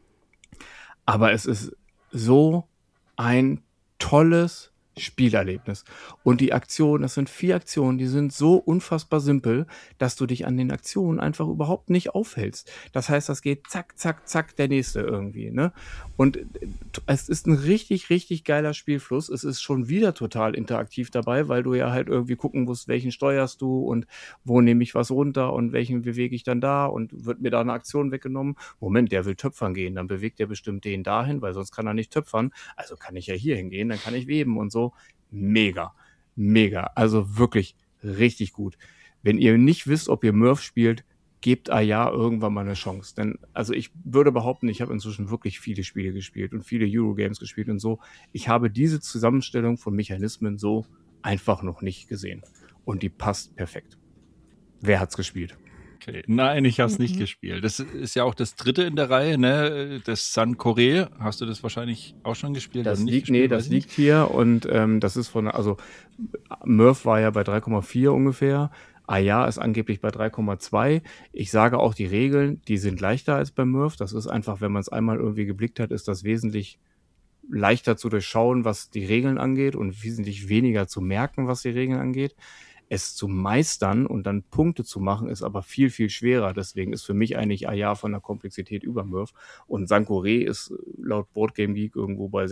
Speaker 4: Aber es ist so ein tolles Spielerlebnis. Und die Aktionen, das sind 4 Aktionen, die sind so unfassbar simpel, dass du dich an den Aktionen einfach überhaupt nicht aufhältst. Das heißt, das geht zack, zack, zack, der nächste irgendwie, ne? Und es ist ein richtig, richtig geiler Spielfluss. Es ist schon wieder total interaktiv dabei, weil du ja halt irgendwie gucken musst, welchen steuerst du und wo nehme ich was runter und welchen bewege ich dann da und wird mir da eine Aktion weggenommen. Moment, der will töpfern gehen, dann bewegt der bestimmt den dahin, weil sonst kann er nicht töpfern. Also kann ich ja hier hingehen, dann kann ich weben und so. Mega, mega. Also wirklich richtig gut. Wenn ihr nicht wisst, ob ihr Murph spielt, gebt Ayar irgendwann mal eine Chance. Denn, also ich würde behaupten, ich habe inzwischen wirklich viele Spiele gespielt und viele Eurogames gespielt und so. Ich habe diese Zusammenstellung von Mechanismen so einfach noch nicht gesehen. Und die passt perfekt. Wer hat's gespielt?
Speaker 1: Okay. Nein, ich habe es nicht gespielt. Das ist ja auch das 3. in der Reihe, ne? Das Sankore. Hast du das wahrscheinlich auch schon gespielt?
Speaker 4: Das
Speaker 1: oder nicht
Speaker 4: liegt,
Speaker 1: gespielt?
Speaker 4: nee, das liegt hier und das ist von, also Murph war ja bei 3,4 ungefähr. Ayar ist angeblich bei 3,2. Ich sage auch, die Regeln, die sind leichter als bei Murph. Das ist einfach, wenn man es einmal irgendwie geblickt hat, ist das wesentlich leichter zu durchschauen, was die Regeln angeht und wesentlich weniger zu merken, was die Regeln angeht. Es zu meistern und dann Punkte zu machen, ist aber viel, viel schwerer. Deswegen ist für mich eigentlich Ayar von der Komplexität über Murph. Und Sankore ist laut Board Game Geek irgendwo bei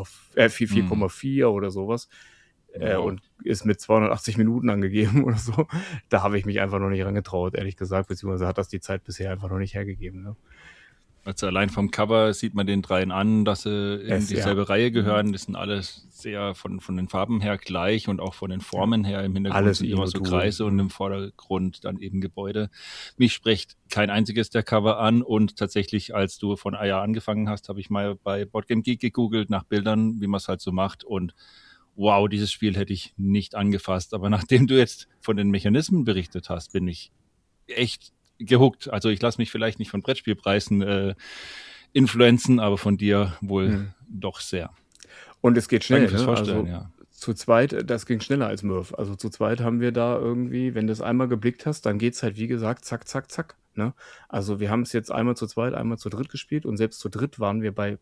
Speaker 4: 4,4 oder sowas.
Speaker 1: Wow.
Speaker 4: Und ist mit 280 Minuten angegeben oder so. Da habe ich mich einfach noch nicht rangetraut, ehrlich gesagt, beziehungsweise hat das die Zeit bisher einfach noch nicht hergegeben. Ne?
Speaker 1: Also allein vom Cover sieht man den dreien an, dass sie in dieselbe Reihe gehören. Das sind alles sehr von den Farben her gleich und auch von den Formen her. Im Hintergrund
Speaker 4: Alles
Speaker 1: sind immer so
Speaker 4: Module.
Speaker 1: Kreise und im Vordergrund dann eben Gebäude. Mich spricht kein einziges der Cover an und tatsächlich, als du von Aya angefangen hast, habe ich mal bei Boardgame Geek gegoogelt nach Bildern, wie man es halt so macht, und wow, dieses Spiel hätte ich nicht angefasst. Aber nachdem du jetzt von den Mechanismen berichtet hast, bin ich echt gehuckt. Also ich lasse mich vielleicht nicht von Brettspielpreisen influenzen, aber von dir wohl doch sehr.
Speaker 4: Und es geht schnell,
Speaker 1: Danke fürs
Speaker 4: ne?
Speaker 1: Vorstellen,
Speaker 4: Also
Speaker 1: ja.
Speaker 4: zu zweit, das ging schneller als Murph. Also zu zweit haben wir da irgendwie, wenn du es einmal geblickt hast, dann geht's halt, wie gesagt, zack, zack, zack. Ne? Also wir haben es jetzt einmal zu zweit, einmal zu dritt gespielt und selbst zu dritt waren wir bei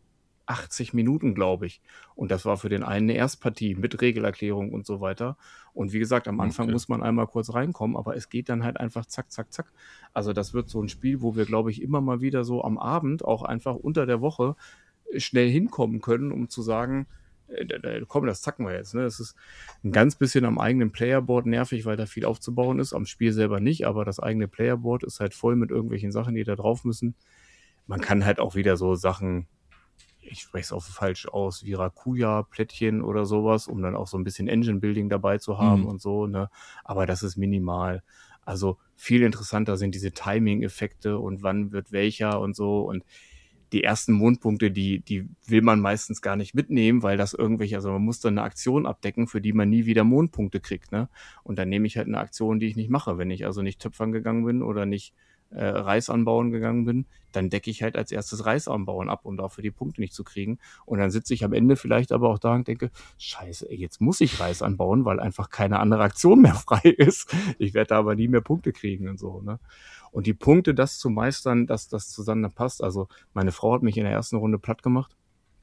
Speaker 4: 80 Minuten, glaube ich. Und das war für den einen eine Erstpartie mit Regelerklärung und so weiter. Und wie gesagt, am Anfang muss man einmal kurz reinkommen, aber es geht dann halt einfach zack, zack, zack. Also das wird so ein Spiel, wo wir, glaube ich, immer mal wieder so am Abend, auch einfach unter der Woche, schnell hinkommen können, um zu sagen, komm, das zacken wir jetzt. Ne? Das ist ein ganz bisschen am eigenen Playerboard nervig, weil da viel aufzubauen ist. Am Spiel selber nicht, aber das eigene Playerboard ist halt voll mit irgendwelchen Sachen, die da drauf müssen. Man kann halt auch wieder so Sachen, ich spreche es auch falsch aus, wie Rakuja-Plättchen oder sowas, um dann auch so ein bisschen Engine-Building dabei zu haben und so. Ne? Aber das ist minimal. Also viel interessanter sind diese Timing-Effekte und wann wird welcher und so. Und die ersten Mondpunkte, die will man meistens gar nicht mitnehmen, weil das also man muss dann eine Aktion abdecken, für die man nie wieder Mondpunkte kriegt, ne? Und dann nehme ich halt eine Aktion, die ich nicht mache. Wenn ich also nicht töpfern gegangen bin oder nicht Reis anbauen gegangen bin, dann decke ich halt als erstes Reis anbauen ab, um dafür die Punkte nicht zu kriegen. Und dann sitze ich am Ende vielleicht aber auch da und denke, scheiße, ey, jetzt muss ich Reis anbauen, weil einfach keine andere Aktion mehr frei ist. Ich werde da aber nie mehr Punkte kriegen und so, ne? Und die Punkte, das zu meistern, dass das zusammen passt. Also meine Frau hat mich in der ersten Runde platt gemacht,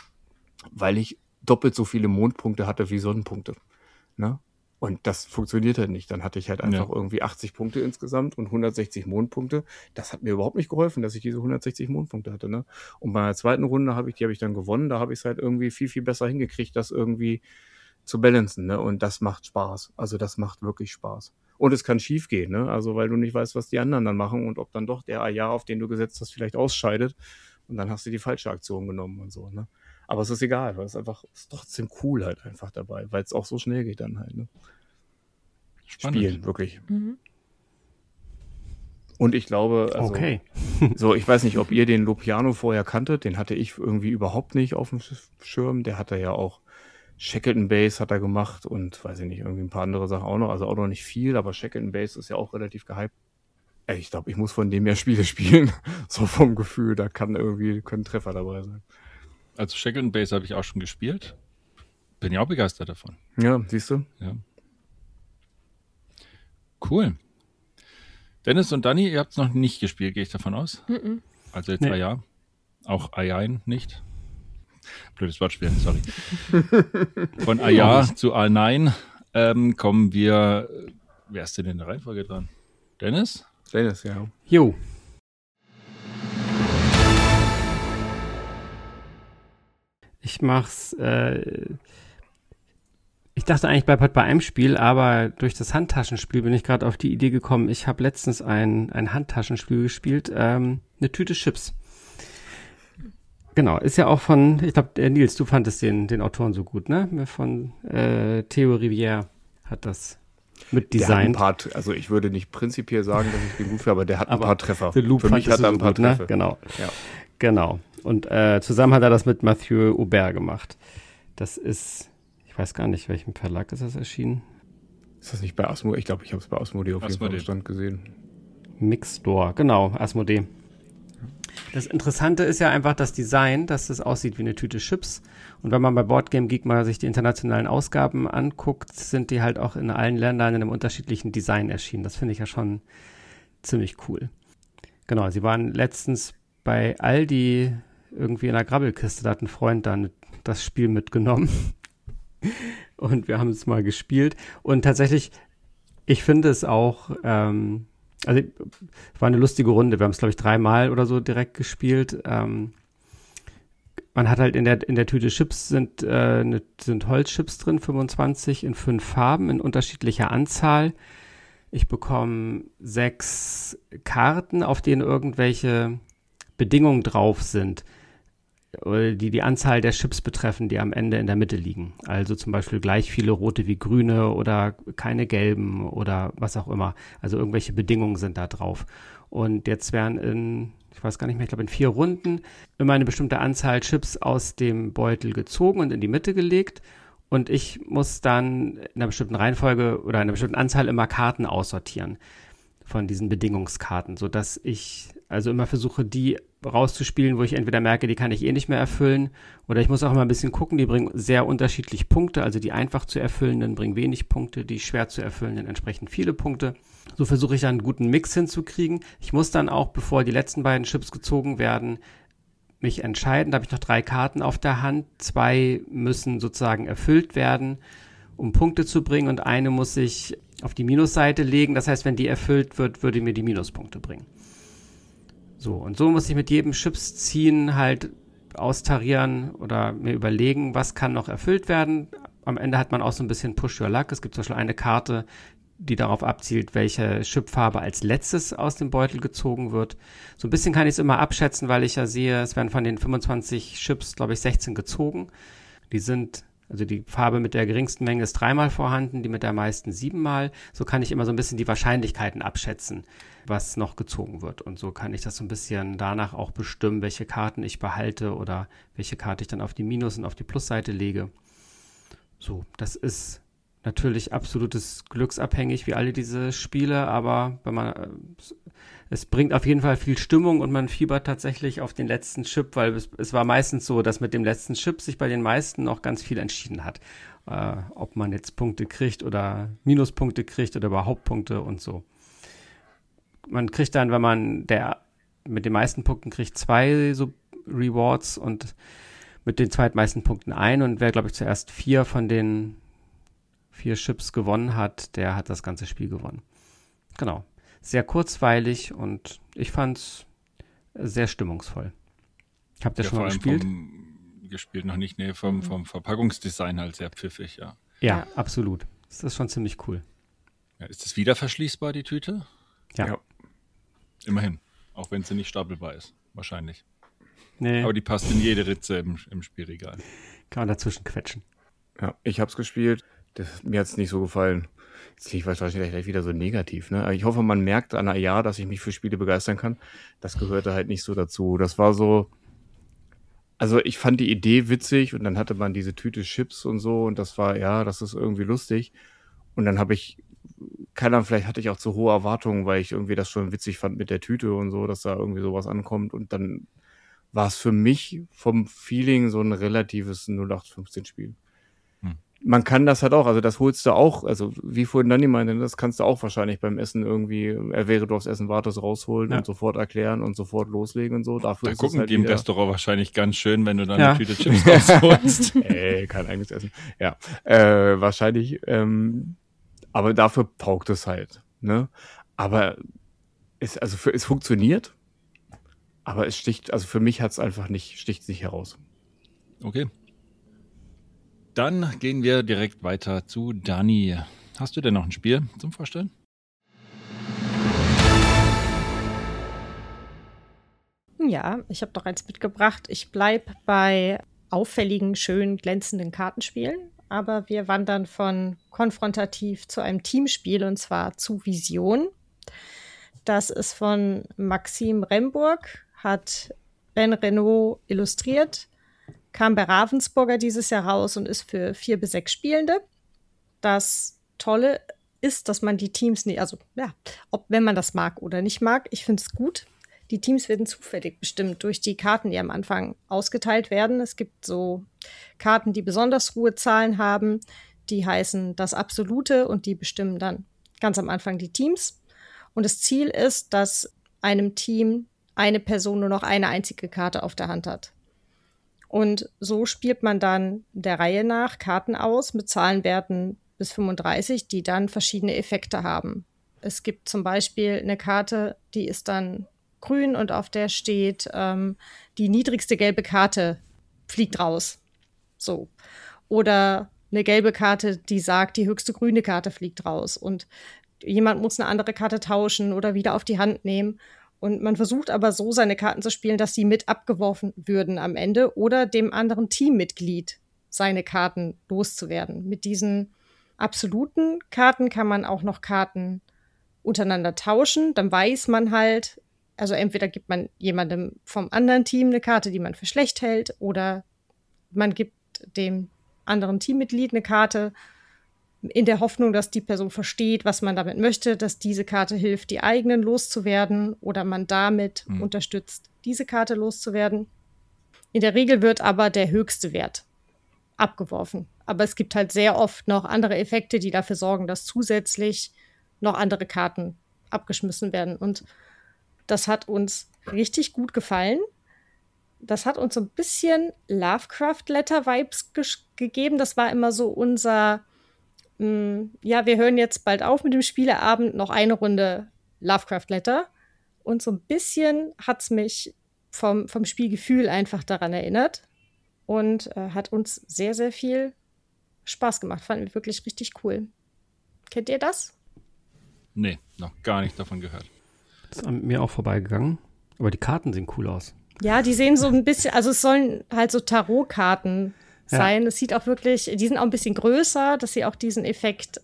Speaker 4: weil ich doppelt so viele Mondpunkte hatte wie Sonnenpunkte. Ne? Und das funktioniert halt nicht. Dann hatte ich halt einfach irgendwie 80 Punkte insgesamt und 160 Mondpunkte. Das hat mir überhaupt nicht geholfen, dass ich diese 160 Mondpunkte hatte. Ne? Und bei der zweiten Runde habe ich dann gewonnen. Da habe ich es halt irgendwie viel, viel besser hingekriegt, das irgendwie zu balancen. Ne? Und das macht Spaß. Also das macht wirklich Spaß. Und es kann schief gehen, ne? Also weil du nicht weißt, was die anderen dann machen und ob dann doch der Aya, auf den du gesetzt hast, vielleicht ausscheidet. Und dann hast du die falsche Aktion genommen und so, ne? Aber es ist egal, weil es ist trotzdem cool halt einfach dabei, weil es auch so schnell geht dann halt, ne?
Speaker 1: Spannend.
Speaker 4: Spielen, wirklich. Und ich glaube, also,
Speaker 2: okay.
Speaker 4: so, ich weiß nicht, ob ihr den Lopiano vorher kanntet, den hatte ich irgendwie überhaupt nicht auf dem Schirm. Der hatte ja auch Shackleton Base hat er gemacht und weiß ich nicht, irgendwie ein paar andere Sachen auch noch. Also auch noch nicht viel, aber Shackleton Base ist ja auch relativ gehypt. Ich glaube, ich muss von dem mehr Spiele spielen. So vom Gefühl, da können Treffer dabei sein.
Speaker 1: Also Shackleton Base habe ich auch schon gespielt. Bin ja auch begeistert davon.
Speaker 4: Ja, siehst du?
Speaker 1: Ja. Cool. Dennis und Dani, ihr habt es noch nicht gespielt, gehe ich davon aus? Also jetzt Aya. Auch Ayain nicht. Blödes Wortspiel, sorry. Von Aya zu A9 kommen wir. Wer ist denn in der Reihenfolge dran? Dennis?
Speaker 4: Dennis, ja.
Speaker 2: Jo. Ich mach's. Ich dachte eigentlich, bleib halt bei einem Spiel, aber durch das Handtaschenspiel bin ich gerade auf die Idee gekommen. Ich habe letztens ein Handtaschenspiel gespielt, eine Tüte Chips. Genau, ist ja auch von, ich glaube, Nils, du fandest den Autoren so gut, ne? Von Theo Rivière hat das mit designt.
Speaker 4: Also ich würde nicht prinzipiell sagen, dass ich den gut finde, aber der hat ein paar Treffer.
Speaker 2: Für mich hat er ein paar Treffer. Ne? Genau. Ja. Genau. Und zusammen hat er das mit Mathieu Aubert gemacht. Das ist, ich weiß gar nicht, welchem Verlag ist das erschienen.
Speaker 4: Ist das nicht bei Asmodee? Ich glaube, ich habe es bei Asmodee auf jeden Fall im Stand gesehen.
Speaker 2: Mixstore, genau, Asmodee. Das Interessante ist ja einfach das Design, dass es aussieht wie eine Tüte Chips. Und wenn man bei Boardgame Geek mal sich die internationalen Ausgaben anguckt, sind die halt auch in allen Ländern in einem unterschiedlichen Design erschienen. Das finde ich ja schon ziemlich cool. Genau, sie waren letztens bei Aldi irgendwie in einer Grabbelkiste, da hat ein Freund dann das Spiel mitgenommen. Und wir haben es mal gespielt. Und tatsächlich, ich finde es auch, also war eine lustige Runde. Wir haben es, glaube ich, 3-mal oder so direkt gespielt. Man hat halt in der Tüte Chips sind Holzchips drin, 25 in 5 Farben in unterschiedlicher Anzahl. Ich bekomme 6 Karten, auf denen irgendwelche Bedingungen drauf sind, die die Anzahl der Chips betreffen, die am Ende in der Mitte liegen. Also zum Beispiel gleich viele rote wie grüne oder keine gelben oder was auch immer. Also irgendwelche Bedingungen sind da drauf. Und jetzt werden ich weiß gar nicht mehr, ich glaube in 4 Runden immer eine bestimmte Anzahl Chips aus dem Beutel gezogen und in die Mitte gelegt. Und ich muss dann in einer bestimmten Reihenfolge oder in einer bestimmten Anzahl immer Karten aussortieren von diesen Bedingungskarten, sodass ich also immer versuche, die rauszuspielen, wo ich entweder merke, die kann ich eh nicht mehr erfüllen, oder ich muss auch immer ein bisschen gucken, die bringen sehr unterschiedlich Punkte, also die einfach zu erfüllenden bringen wenig Punkte, die schwer zu erfüllenden entsprechend viele Punkte. So versuche ich einen guten Mix hinzukriegen. Ich muss dann auch, bevor die letzten beiden Chips gezogen werden, mich entscheiden. Da habe ich noch 3 Karten auf der Hand. 2 müssen sozusagen erfüllt werden, um Punkte zu bringen, und eine muss ich auf die Minusseite legen. Das heißt, wenn die erfüllt wird, würde mir die Minuspunkte bringen. So, und so muss ich mit jedem Chips ziehen halt austarieren oder mir überlegen, was kann noch erfüllt werden. Am Ende hat man auch so ein bisschen Push Your Luck. Es gibt zum Beispiel eine Karte, die darauf abzielt, welche Chipfarbe als letztes aus dem Beutel gezogen wird. So ein bisschen kann ich es immer abschätzen, weil ich ja sehe, es werden von den 25 Chips, glaube ich, 16 gezogen. Also die Farbe mit der geringsten Menge ist 3-mal vorhanden, die mit der meisten 7-mal. So kann ich immer so ein bisschen die Wahrscheinlichkeiten abschätzen, was noch gezogen wird. Und so kann ich das so ein bisschen danach auch bestimmen, welche Karten ich behalte oder welche Karte ich dann auf die Minus- und auf die Plusseite lege. So, das ist natürlich absolutes glücksabhängig wie alle diese Spiele, aber es bringt auf jeden Fall viel Stimmung und man fiebert tatsächlich auf den letzten Chip, weil es war meistens so, dass mit dem letzten Chip sich bei den meisten noch ganz viel entschieden hat. Ob man jetzt Punkte kriegt oder Minuspunkte kriegt oder überhaupt Punkte und so. Man kriegt dann, wenn man mit den meisten Punkten kriegt, 2 so Rewards und mit den zweitmeisten Punkten 1, und wer, glaube ich, zuerst 4 von den 4 Chips gewonnen hat, der hat das ganze Spiel gewonnen. Genau. Sehr kurzweilig und ich fand's sehr stimmungsvoll. Habt ihr schon mal gespielt?
Speaker 1: Gespielt noch nicht, nee, vom Verpackungsdesign halt sehr pfiffig, ja.
Speaker 2: Ja, absolut. Das ist schon ziemlich cool.
Speaker 1: Ja, ist das wieder verschließbar, die Tüte?
Speaker 2: Ja.
Speaker 1: Immerhin. Auch wenn sie nicht stapelbar ist. Wahrscheinlich.
Speaker 2: Nee.
Speaker 1: Aber die passt in jede Ritze im Spielregal.
Speaker 2: Kann man dazwischen quetschen.
Speaker 4: Ja, ich hab's gespielt. Mir hat's nicht so gefallen. Jetzt kriege ich wahrscheinlich gleich wieder so negativ, ne? Aber ich hoffe, man merkt an einer Jahr, dass ich mich für Spiele begeistern kann. Das gehörte halt nicht so dazu. Das war so, also ich fand die Idee witzig und dann hatte man diese Tüte Chips und so und das war, ja, das ist irgendwie lustig. Und dann vielleicht hatte ich auch zu hohe Erwartungen, weil ich irgendwie das schon witzig fand mit der Tüte und so, dass da irgendwie sowas ankommt. Und dann war es für mich vom Feeling so ein relatives 0815-Spiel. Man kann das halt auch, also das holst du auch, also wie vorhin Nanni meinte, das kannst du auch wahrscheinlich beim Essen irgendwie, während du aufs Essen wartest, rausholen und sofort erklären und sofort loslegen und so. Dafür
Speaker 1: da
Speaker 4: ist
Speaker 1: gucken
Speaker 4: es halt
Speaker 1: die im
Speaker 4: wieder,
Speaker 1: Restaurant wahrscheinlich ganz schön, wenn du dann eine Tüte Chips rausholst.
Speaker 4: kein eigenes Essen. Ja, wahrscheinlich, aber dafür taugt es halt, ne? Aber es funktioniert, aber es sticht, also für mich sticht es nicht heraus.
Speaker 1: Okay. Dann gehen wir direkt weiter zu Dani. Hast du denn noch ein Spiel zum Vorstellen?
Speaker 3: Ja, ich habe noch eins mitgebracht. Ich bleibe bei auffälligen, schön glänzenden Kartenspielen, aber wir wandern von konfrontativ zu einem Teamspiel, und zwar zu Vision. Das ist von Maxim Remburg, hat Ben Renaud illustriert, kam bei Ravensburger dieses Jahr raus und ist für 4 bis 6 Spielende. Das Tolle ist, dass man die Teams nicht, wenn man das mag oder nicht mag, ich finde es gut. Die Teams werden zufällig bestimmt durch die Karten, die am Anfang ausgeteilt werden. Es gibt so Karten, die besonders hohe Zahlen haben, die heißen das Absolute und die bestimmen dann ganz am Anfang die Teams. Und das Ziel ist, dass einem Team eine Person nur noch eine einzige Karte auf der Hand hat. Und so spielt man dann der Reihe nach Karten aus mit Zahlenwerten bis 35, die dann verschiedene Effekte haben. Es gibt zum Beispiel eine Karte, die ist dann grün und auf der steht, die niedrigste gelbe Karte fliegt raus. So. Oder eine gelbe Karte, die sagt, die höchste grüne Karte fliegt raus. Und jemand muss eine andere Karte tauschen oder wieder auf die Hand nehmen. Und man versucht aber so, seine Karten zu spielen, dass sie mit abgeworfen würden am Ende oder dem anderen Teammitglied seine Karten loszuwerden. Mit diesen absoluten Karten kann man auch noch Karten untereinander tauschen. Dann weiß man halt, also entweder gibt man jemandem vom anderen Team eine Karte, die man für schlecht hält, oder man gibt dem anderen Teammitglied eine Karte in der Hoffnung, dass die Person versteht, was man damit möchte, dass diese Karte hilft, die eigenen loszuwerden oder man damit unterstützt, diese Karte loszuwerden. In der Regel wird aber der höchste Wert abgeworfen. Aber es gibt halt sehr oft noch andere Effekte, die dafür sorgen, dass zusätzlich noch andere Karten abgeschmissen werden. Und das hat uns richtig gut gefallen. Das hat uns so ein bisschen Lovecraft-Letter-Vibes gegeben. Das war immer so unser wir hören jetzt bald auf mit dem Spieleabend, noch eine Runde Lovecraft-Letter. Und so ein bisschen hat es mich vom Spielgefühl einfach daran erinnert und hat uns sehr, sehr viel Spaß gemacht. Fanden wir wirklich richtig cool. Kennt ihr das?
Speaker 1: Nee, noch gar nicht davon gehört.
Speaker 2: Das ist an mir auch vorbeigegangen. Aber die Karten sehen cool aus.
Speaker 3: Ja, die sehen so ein bisschen, also es sollen halt so Tarotkarten sein. Es sieht auch wirklich, die sind auch ein bisschen größer, dass sie auch diesen Effekt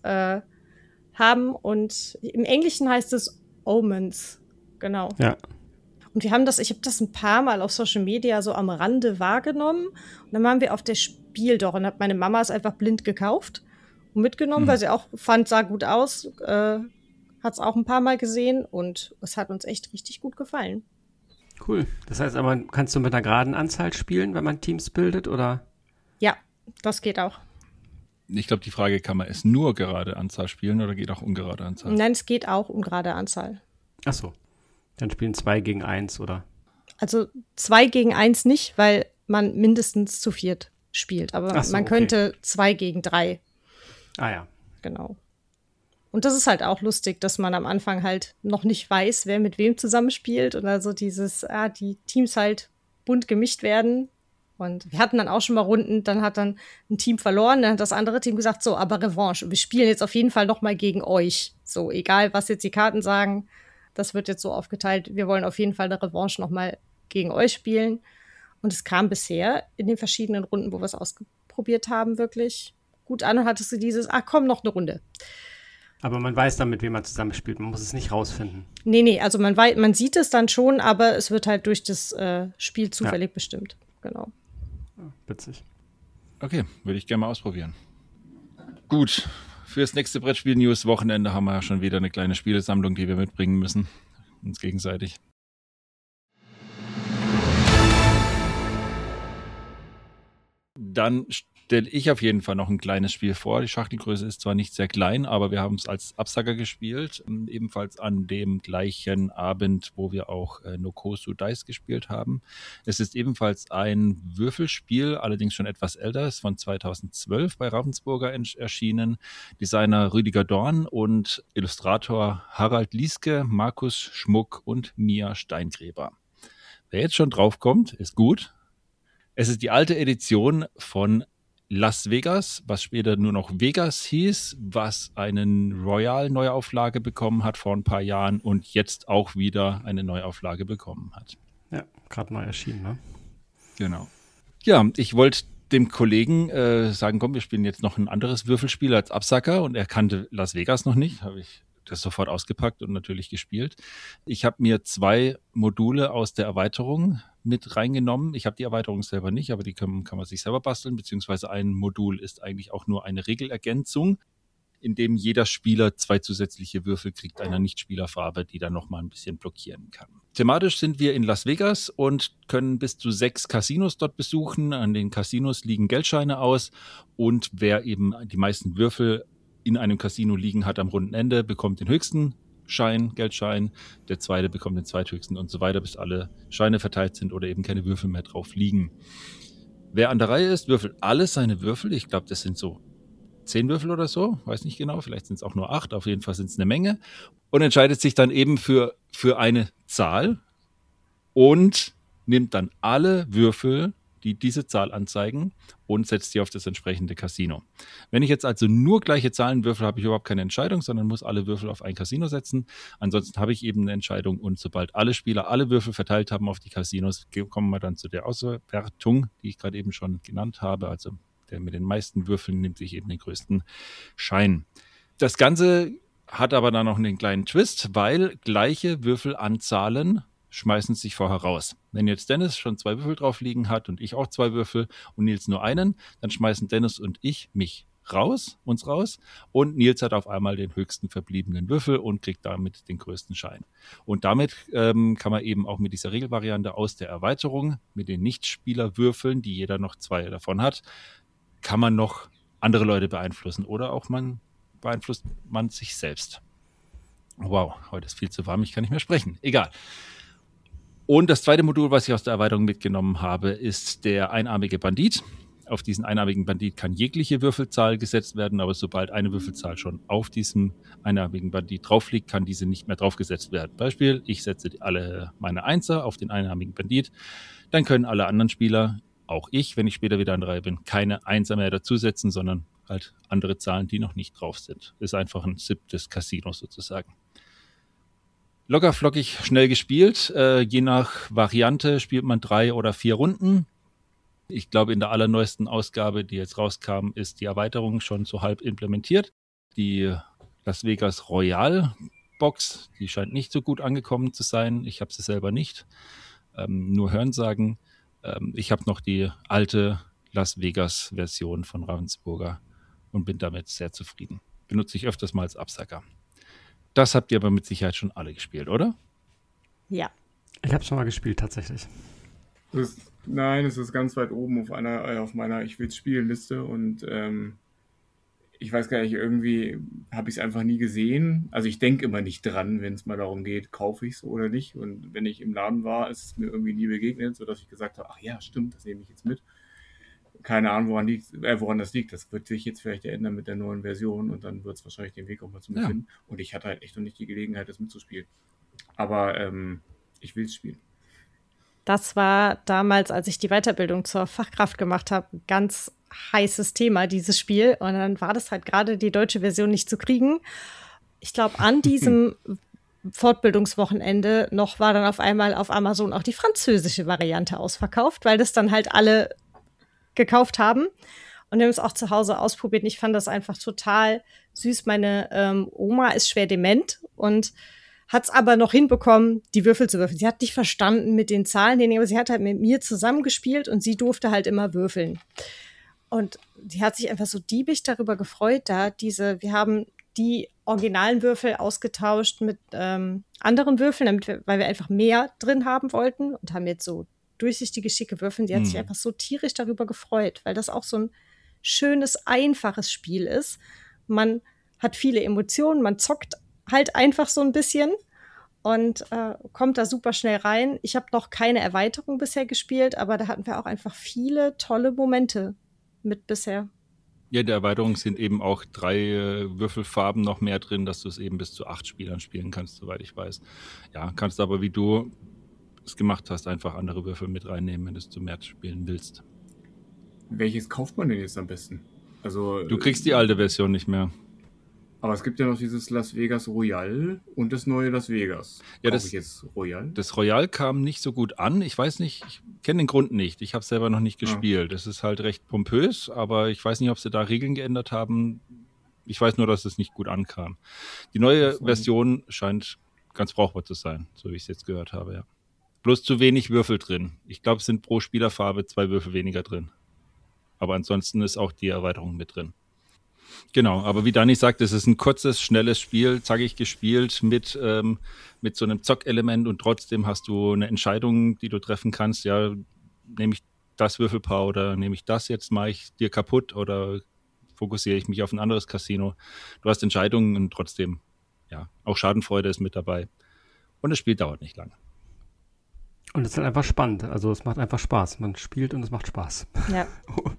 Speaker 3: haben. Und im Englischen heißt es Omens. Genau.
Speaker 2: Ja.
Speaker 3: Und ich habe das ein paar Mal auf Social Media so am Rande wahrgenommen. Und dann waren wir auf der Spiel und hat meine Mama es einfach blind gekauft und mitgenommen, weil sie auch fand, sah gut aus. Hat es auch ein paar Mal gesehen und es hat uns echt richtig gut gefallen.
Speaker 2: Cool. Das heißt aber, kannst du mit einer geraden Anzahl spielen, wenn man Teams bildet, oder?
Speaker 3: Ja, das geht auch.
Speaker 1: Ich glaube, die Frage, kann man es nur gerade Anzahl spielen oder geht auch ungerade Anzahl?
Speaker 3: Nein, es geht auch ungerade Anzahl.
Speaker 2: Ach so. Dann spielen 2 gegen 1, oder?
Speaker 3: Also 2 gegen 1 nicht, weil man mindestens zu 4 spielt. Aber man könnte 2 gegen 3.
Speaker 2: Ah ja.
Speaker 3: Genau. Und das ist halt auch lustig, dass man am Anfang halt noch nicht weiß, wer mit wem zusammenspielt. Und also die Teams halt bunt gemischt werden. Und wir hatten dann auch schon mal Runden, dann hat dann ein Team verloren, dann hat das andere Team gesagt, so, aber Revanche, wir spielen jetzt auf jeden Fall noch mal gegen euch. So, egal, was jetzt die Karten sagen, das wird jetzt so aufgeteilt, wir wollen auf jeden Fall eine Revanche noch mal gegen euch spielen. Und es kam bisher in den verschiedenen Runden, wo wir es ausprobiert haben, wirklich gut an und hattest du dieses, komm, noch eine Runde.
Speaker 2: Aber man weiß dann, mit wem man zusammenspielt, man muss es nicht rausfinden.
Speaker 3: Nee, also man sieht es dann schon, aber es wird halt durch das Spiel zufällig bestimmt. Genau.
Speaker 2: Witzig.
Speaker 1: Okay, würde ich gerne mal ausprobieren. Gut, fürs nächste Brettspiel-News-Wochenende haben wir ja schon wieder eine kleine Spielesammlung, die wir mitbringen müssen. Uns gegenseitig. Dann stelle ich auf jeden Fall noch ein kleines Spiel vor. Die Schachtelgröße ist zwar nicht sehr klein, aber wir haben es als Absacker gespielt. Ebenfalls an dem gleichen Abend, wo wir auch Nokosu Dice gespielt haben. Es ist ebenfalls ein Würfelspiel, allerdings schon etwas älter. Es ist von 2012 bei Ravensburger erschienen. Designer Rüdiger Dorn und Illustrator Harald Lieske, Markus Schmuck und Mia Steingräber. Wer jetzt schon draufkommt, ist gut. Es ist die alte Edition von Las Vegas, was später nur noch Vegas hieß, was eine Royal-Neuauflage bekommen hat vor ein paar Jahren und jetzt auch wieder eine Neuauflage bekommen hat.
Speaker 2: Ja, gerade neu erschienen, ne?
Speaker 1: Genau. Ja, ich wollte dem Kollegen sagen, komm, wir spielen jetzt noch ein anderes Würfelspiel als Absacker und er kannte Las Vegas noch nicht, habe ich das sofort ausgepackt und natürlich gespielt. Ich habe mir 2 Module aus der Erweiterung mit reingenommen. Ich habe die Erweiterung selber nicht, aber die kann man sich selber basteln, beziehungsweise ein Modul ist eigentlich auch nur eine Regelergänzung, in dem jeder Spieler 2 zusätzliche Würfel kriegt einer Nichtspielerfarbe, die dann nochmal ein bisschen blockieren kann. Thematisch sind wir in Las Vegas und können bis zu 6 Casinos dort besuchen. An den Casinos liegen Geldscheine aus und wer eben die meisten Würfel in einem Casino liegen hat am runden Ende, bekommt den höchsten Geldschein, der zweite bekommt den zweithöchsten und so weiter, bis alle Scheine verteilt sind oder eben keine Würfel mehr drauf liegen. Wer an der Reihe ist, würfelt alle seine Würfel. Ich glaube, das sind so 10 Würfel oder so, weiß nicht genau, vielleicht sind es auch nur 8, auf jeden Fall sind es eine Menge und entscheidet sich dann eben für eine Zahl und nimmt dann alle Würfel die diese Zahl anzeigen und setzt die auf das entsprechende Casino. Wenn ich jetzt also nur gleiche Zahlen würfel, habe ich überhaupt keine Entscheidung, sondern muss alle Würfel auf ein Casino setzen. Ansonsten habe ich eben eine Entscheidung und sobald alle Spieler alle Würfel verteilt haben auf die Casinos, kommen wir dann zu der Auswertung, die ich gerade eben schon genannt habe. Also der mit den meisten Würfeln nimmt sich eben den größten Schein. Das Ganze hat aber dann noch einen kleinen Twist, weil gleiche Würfelanzahlen schmeißen sich vorher raus. Wenn jetzt Dennis schon 2 Würfel drauf liegen hat und ich auch 2 Würfel und Nils nur einen, dann schmeißen Dennis und ich uns raus und Nils hat auf einmal den höchsten verbliebenen Würfel und kriegt damit den größten Schein. Und damit kann man eben auch mit dieser Regelvariante aus der Erweiterung mit den Nichtspielerwürfeln, die jeder noch 2 davon hat, kann man noch andere Leute beeinflussen oder auch beeinflusst man sich selbst. Wow, heute ist viel zu warm, ich kann nicht mehr sprechen. Egal. Und das zweite Modul, was ich aus der Erweiterung mitgenommen habe, ist der einarmige Bandit. Auf diesen einarmigen Bandit kann jegliche Würfelzahl gesetzt werden, aber sobald eine Würfelzahl schon auf diesem einarmigen Bandit drauf liegt, kann diese nicht mehr draufgesetzt werden. Beispiel, ich setze alle meine Einser auf den einarmigen Bandit, dann können alle anderen Spieler, auch ich, wenn ich später wieder an der Reihe bin, keine Einser mehr dazusetzen, sondern halt andere Zahlen, die noch nicht drauf sind. Ist einfach ein SIP des Casinos sozusagen. Locker flockig, schnell gespielt. Je nach Variante spielt man 3 oder 4 Runden. Ich glaube, in der allerneuesten Ausgabe, die jetzt rauskam, ist die Erweiterung schon so halb implementiert. Die Las Vegas Royal Box, die scheint nicht so gut angekommen zu sein. Ich habe sie selber nicht. Nur Hörensagen. Ich habe noch die alte Las Vegas Version von Ravensburger und bin damit sehr zufrieden. Benutze ich öfters mal als Absacker. Das habt ihr aber mit Sicherheit schon alle gespielt, oder?
Speaker 3: Ja.
Speaker 2: Ich habe schon mal gespielt, tatsächlich.
Speaker 4: Nein, es ist ganz weit oben auf meiner Ich-will-spielen-Liste und ich weiß gar nicht, irgendwie habe ich es einfach nie gesehen. Also ich denke immer nicht dran, wenn es mal darum geht, kaufe ich es oder nicht. Und wenn ich im Laden war, ist es mir irgendwie nie begegnet, sodass ich gesagt habe, ach ja, stimmt, das nehme ich jetzt mit. Keine Ahnung, woran das liegt. Das wird sich jetzt vielleicht ändern mit der neuen Version und dann wird es wahrscheinlich den Weg auch mal zu mir finden. Und ich hatte halt echt noch nicht die Gelegenheit, das mitzuspielen. Aber ich will es spielen.
Speaker 3: Das war damals, als ich die Weiterbildung zur Fachkraft gemacht habe, ein ganz heißes Thema, dieses Spiel. Und dann war das halt gerade die deutsche Version nicht zu kriegen. Ich glaube, an diesem Fortbildungswochenende noch war dann auf einmal auf Amazon auch die französische Variante ausverkauft, weil das dann halt alle gekauft haben und wir haben es auch zu Hause ausprobiert. Und ich fand das einfach total süß. Meine Oma ist schwer dement und hat es aber noch hinbekommen, die Würfel zu würfeln. Sie hat nicht verstanden mit den Zahlen, aber sie hat halt mit mir zusammengespielt und sie durfte halt immer würfeln. Und sie hat sich einfach so diebisch darüber gefreut, wir haben die originalen Würfel ausgetauscht mit anderen Würfeln, weil wir einfach mehr drin haben wollten und haben jetzt so durchsichtige, schicke Würfel. Die hat sich einfach so tierisch darüber gefreut, weil das auch so ein schönes, einfaches Spiel ist. Man hat viele Emotionen, man zockt halt einfach so ein bisschen und kommt da super schnell rein. Ich habe noch keine Erweiterung bisher gespielt, aber da hatten wir auch einfach viele tolle Momente mit bisher.
Speaker 1: Ja, in der Erweiterung sind eben auch 3 Würfelfarben noch mehr drin, dass du es eben bis zu 8 Spielern spielen kannst, soweit ich weiß. Ja, kannst aber, wie du es gemacht hast, einfach andere Würfel mit reinnehmen, wenn du es zu mehr spielen willst.
Speaker 4: Welches kauft man denn jetzt am besten? Also
Speaker 1: du kriegst die alte Version nicht mehr.
Speaker 4: Aber es gibt ja noch dieses Las Vegas Royal und das neue Las Vegas.
Speaker 1: Ja,
Speaker 4: Kaufe ich jetzt Royal?
Speaker 1: Das Royal kam nicht so gut an. Ich weiß nicht, ich kenne den Grund nicht. Ich habe es selber noch nicht gespielt. Das ist halt recht pompös, aber ich weiß nicht, ob sie da Regeln geändert haben. Ich weiß nur, dass es nicht gut ankam. Die neue Version scheint ganz brauchbar zu sein, so wie ich es jetzt gehört habe, ja. Bloß zu wenig Würfel drin. Ich glaube, es sind pro Spielerfarbe 2 Würfel weniger drin. Aber ansonsten ist auch die Erweiterung mit drin. Genau, aber wie Dani sagt, es ist ein kurzes, schnelles Spiel, zackig gespielt mit so einem Zockelement und trotzdem hast du eine Entscheidung, die du treffen kannst. Ja, nehme ich das Würfelpaar oder nehme ich das jetzt, mache ich dir kaputt oder fokussiere ich mich auf ein anderes Casino. Du hast Entscheidungen und trotzdem, ja, auch Schadenfreude ist mit dabei. Und das Spiel dauert nicht lange.
Speaker 2: Und es ist halt einfach spannend. Also es macht einfach Spaß. Man spielt und es macht Spaß.
Speaker 3: Ja.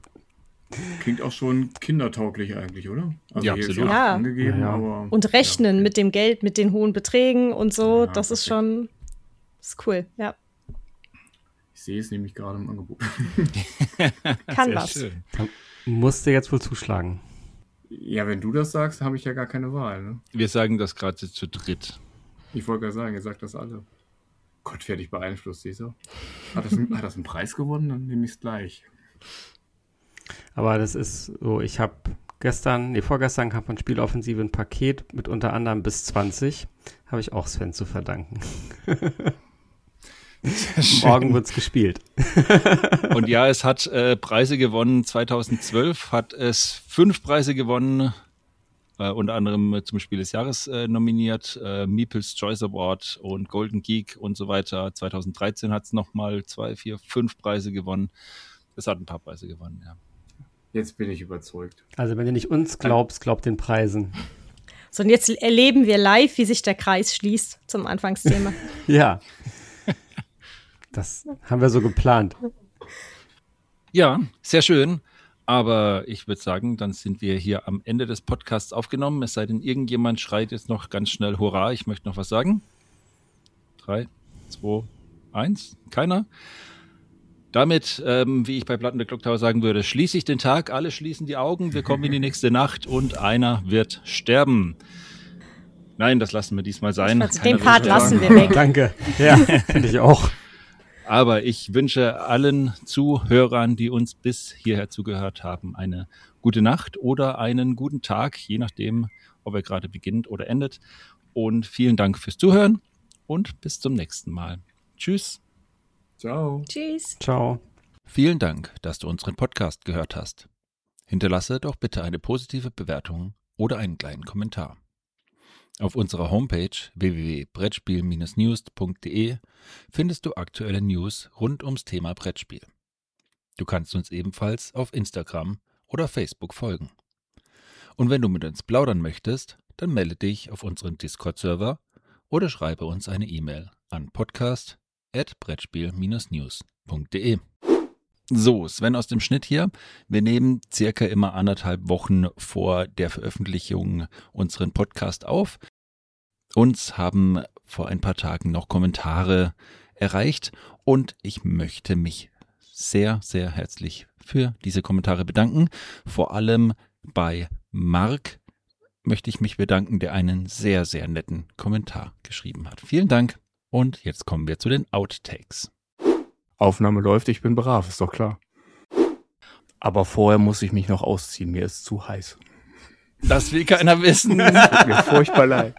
Speaker 4: Klingt auch schon kindertauglich eigentlich, oder? Also
Speaker 1: ja,
Speaker 4: hier
Speaker 1: absolut.
Speaker 4: ist
Speaker 3: Ja.
Speaker 4: angegeben,
Speaker 2: Ja.
Speaker 4: aber
Speaker 3: Und rechnen mit dem Geld, mit den hohen Beträgen und so,
Speaker 4: Ja,
Speaker 3: das ist
Speaker 4: perfekt.
Speaker 3: schon, ist cool, ja.
Speaker 4: Ich sehe es nämlich gerade im Angebot.
Speaker 3: Kann
Speaker 1: Sehr
Speaker 3: was.
Speaker 1: schön.
Speaker 2: Da musst du jetzt wohl zuschlagen.
Speaker 4: Ja, wenn du das sagst, habe ich ja gar keine Wahl. Ne?
Speaker 1: Wir sagen das gerade zu dritt.
Speaker 4: Ich wollte gerade sagen, ihr sagt das alle. Gott, werde ich beeinflusst, siehst du? Hat das einen Preis gewonnen? Dann nehme ich es gleich.
Speaker 2: Aber das ist so, ich habe vorgestern kam von Spieloffensive ein Paket mit unter anderem bis 20. Habe ich auch Sven zu verdanken. Morgen wird's gespielt.
Speaker 1: Und ja, es hat Preise gewonnen. 2012 hat es 5 Preise gewonnen. Unter anderem zum Spiel des Jahres nominiert. Meeple's Choice Award und Golden Geek und so weiter. 2013 hat es nochmal 2, 4, 5 Preise gewonnen. Es hat ein paar Preise gewonnen, ja.
Speaker 4: Jetzt bin ich überzeugt.
Speaker 2: Also wenn du nicht uns glaubst, glaub den Preisen.
Speaker 3: So, und jetzt erleben wir live, wie sich der Kreis schließt zum Anfangsthema.
Speaker 2: Ja. Das haben wir so geplant.
Speaker 1: Ja, sehr schön. Aber ich würde sagen, dann sind wir hier am Ende des Podcasts aufgenommen. Es sei denn, irgendjemand schreit jetzt noch ganz schnell Hurra, ich möchte noch was sagen. 3, 2, 1. Keiner. Damit, wie ich bei Platten der Clocktower sagen würde, schließe ich den Tag. Alle schließen die Augen. Wir kommen in die nächste Nacht und einer wird sterben. Nein, das lassen wir diesmal sein.
Speaker 3: Also den Part lassen wir weg.
Speaker 2: Danke. Ja, finde ich auch.
Speaker 1: Aber ich wünsche allen Zuhörern, die uns bis hierher zugehört haben, eine gute Nacht oder einen guten Tag, je nachdem, ob er gerade beginnt oder endet. Und vielen Dank fürs Zuhören und bis zum nächsten Mal. Tschüss.
Speaker 4: Ciao.
Speaker 3: Tschüss.
Speaker 2: Ciao.
Speaker 1: Vielen Dank, dass du unseren Podcast gehört hast. Hinterlasse doch bitte eine positive Bewertung oder einen kleinen Kommentar. Auf unserer Homepage www.brettspiel-news.de findest du aktuelle News rund ums Thema Brettspiel. Du kannst uns ebenfalls auf Instagram oder Facebook folgen. Und wenn du mit uns plaudern möchtest, dann melde dich auf unseren Discord-Server oder schreibe uns eine E-Mail an podcast@brettspiel-news.de. So, Sven aus dem Schnitt hier. Wir nehmen circa immer 1,5 Wochen vor der Veröffentlichung unseren Podcast auf. Uns haben vor ein paar Tagen noch Kommentare erreicht und ich möchte mich sehr, sehr herzlich für diese Kommentare bedanken. Vor allem bei Marc möchte ich mich bedanken, der einen sehr, sehr netten Kommentar geschrieben hat. Vielen Dank und jetzt kommen wir zu den Outtakes.
Speaker 4: Aufnahme läuft, ich bin brav, ist doch klar. Aber vorher muss ich mich noch ausziehen, mir ist zu heiß.
Speaker 1: Das will keiner wissen.
Speaker 4: Tut mir furchtbar leid.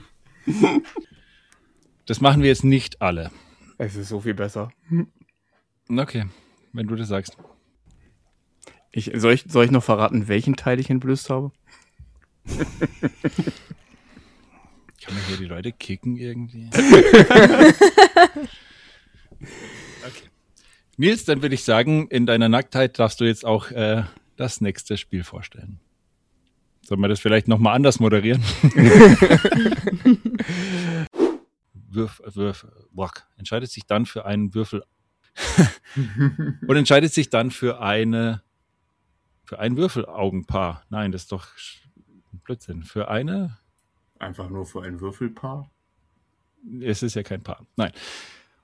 Speaker 1: Das machen wir jetzt nicht alle.
Speaker 4: Es ist so viel besser.
Speaker 1: Okay, wenn du das sagst.
Speaker 4: Soll ich noch verraten, welchen Teil ich entblößt habe?
Speaker 1: Kann man hier die Leute kicken irgendwie? Okay. Nils, dann würde ich sagen, in deiner Nacktheit darfst du jetzt auch das nächste Spiel vorstellen. Sollen wir das vielleicht nochmal anders moderieren? Entscheidet sich dann für einen Würfel und entscheidet sich dann für ein Würfelaugenpaar. Nein, das ist doch Blödsinn. Für eine?
Speaker 4: Einfach nur für ein Würfelpaar?
Speaker 1: Es ist ja kein Paar. Nein.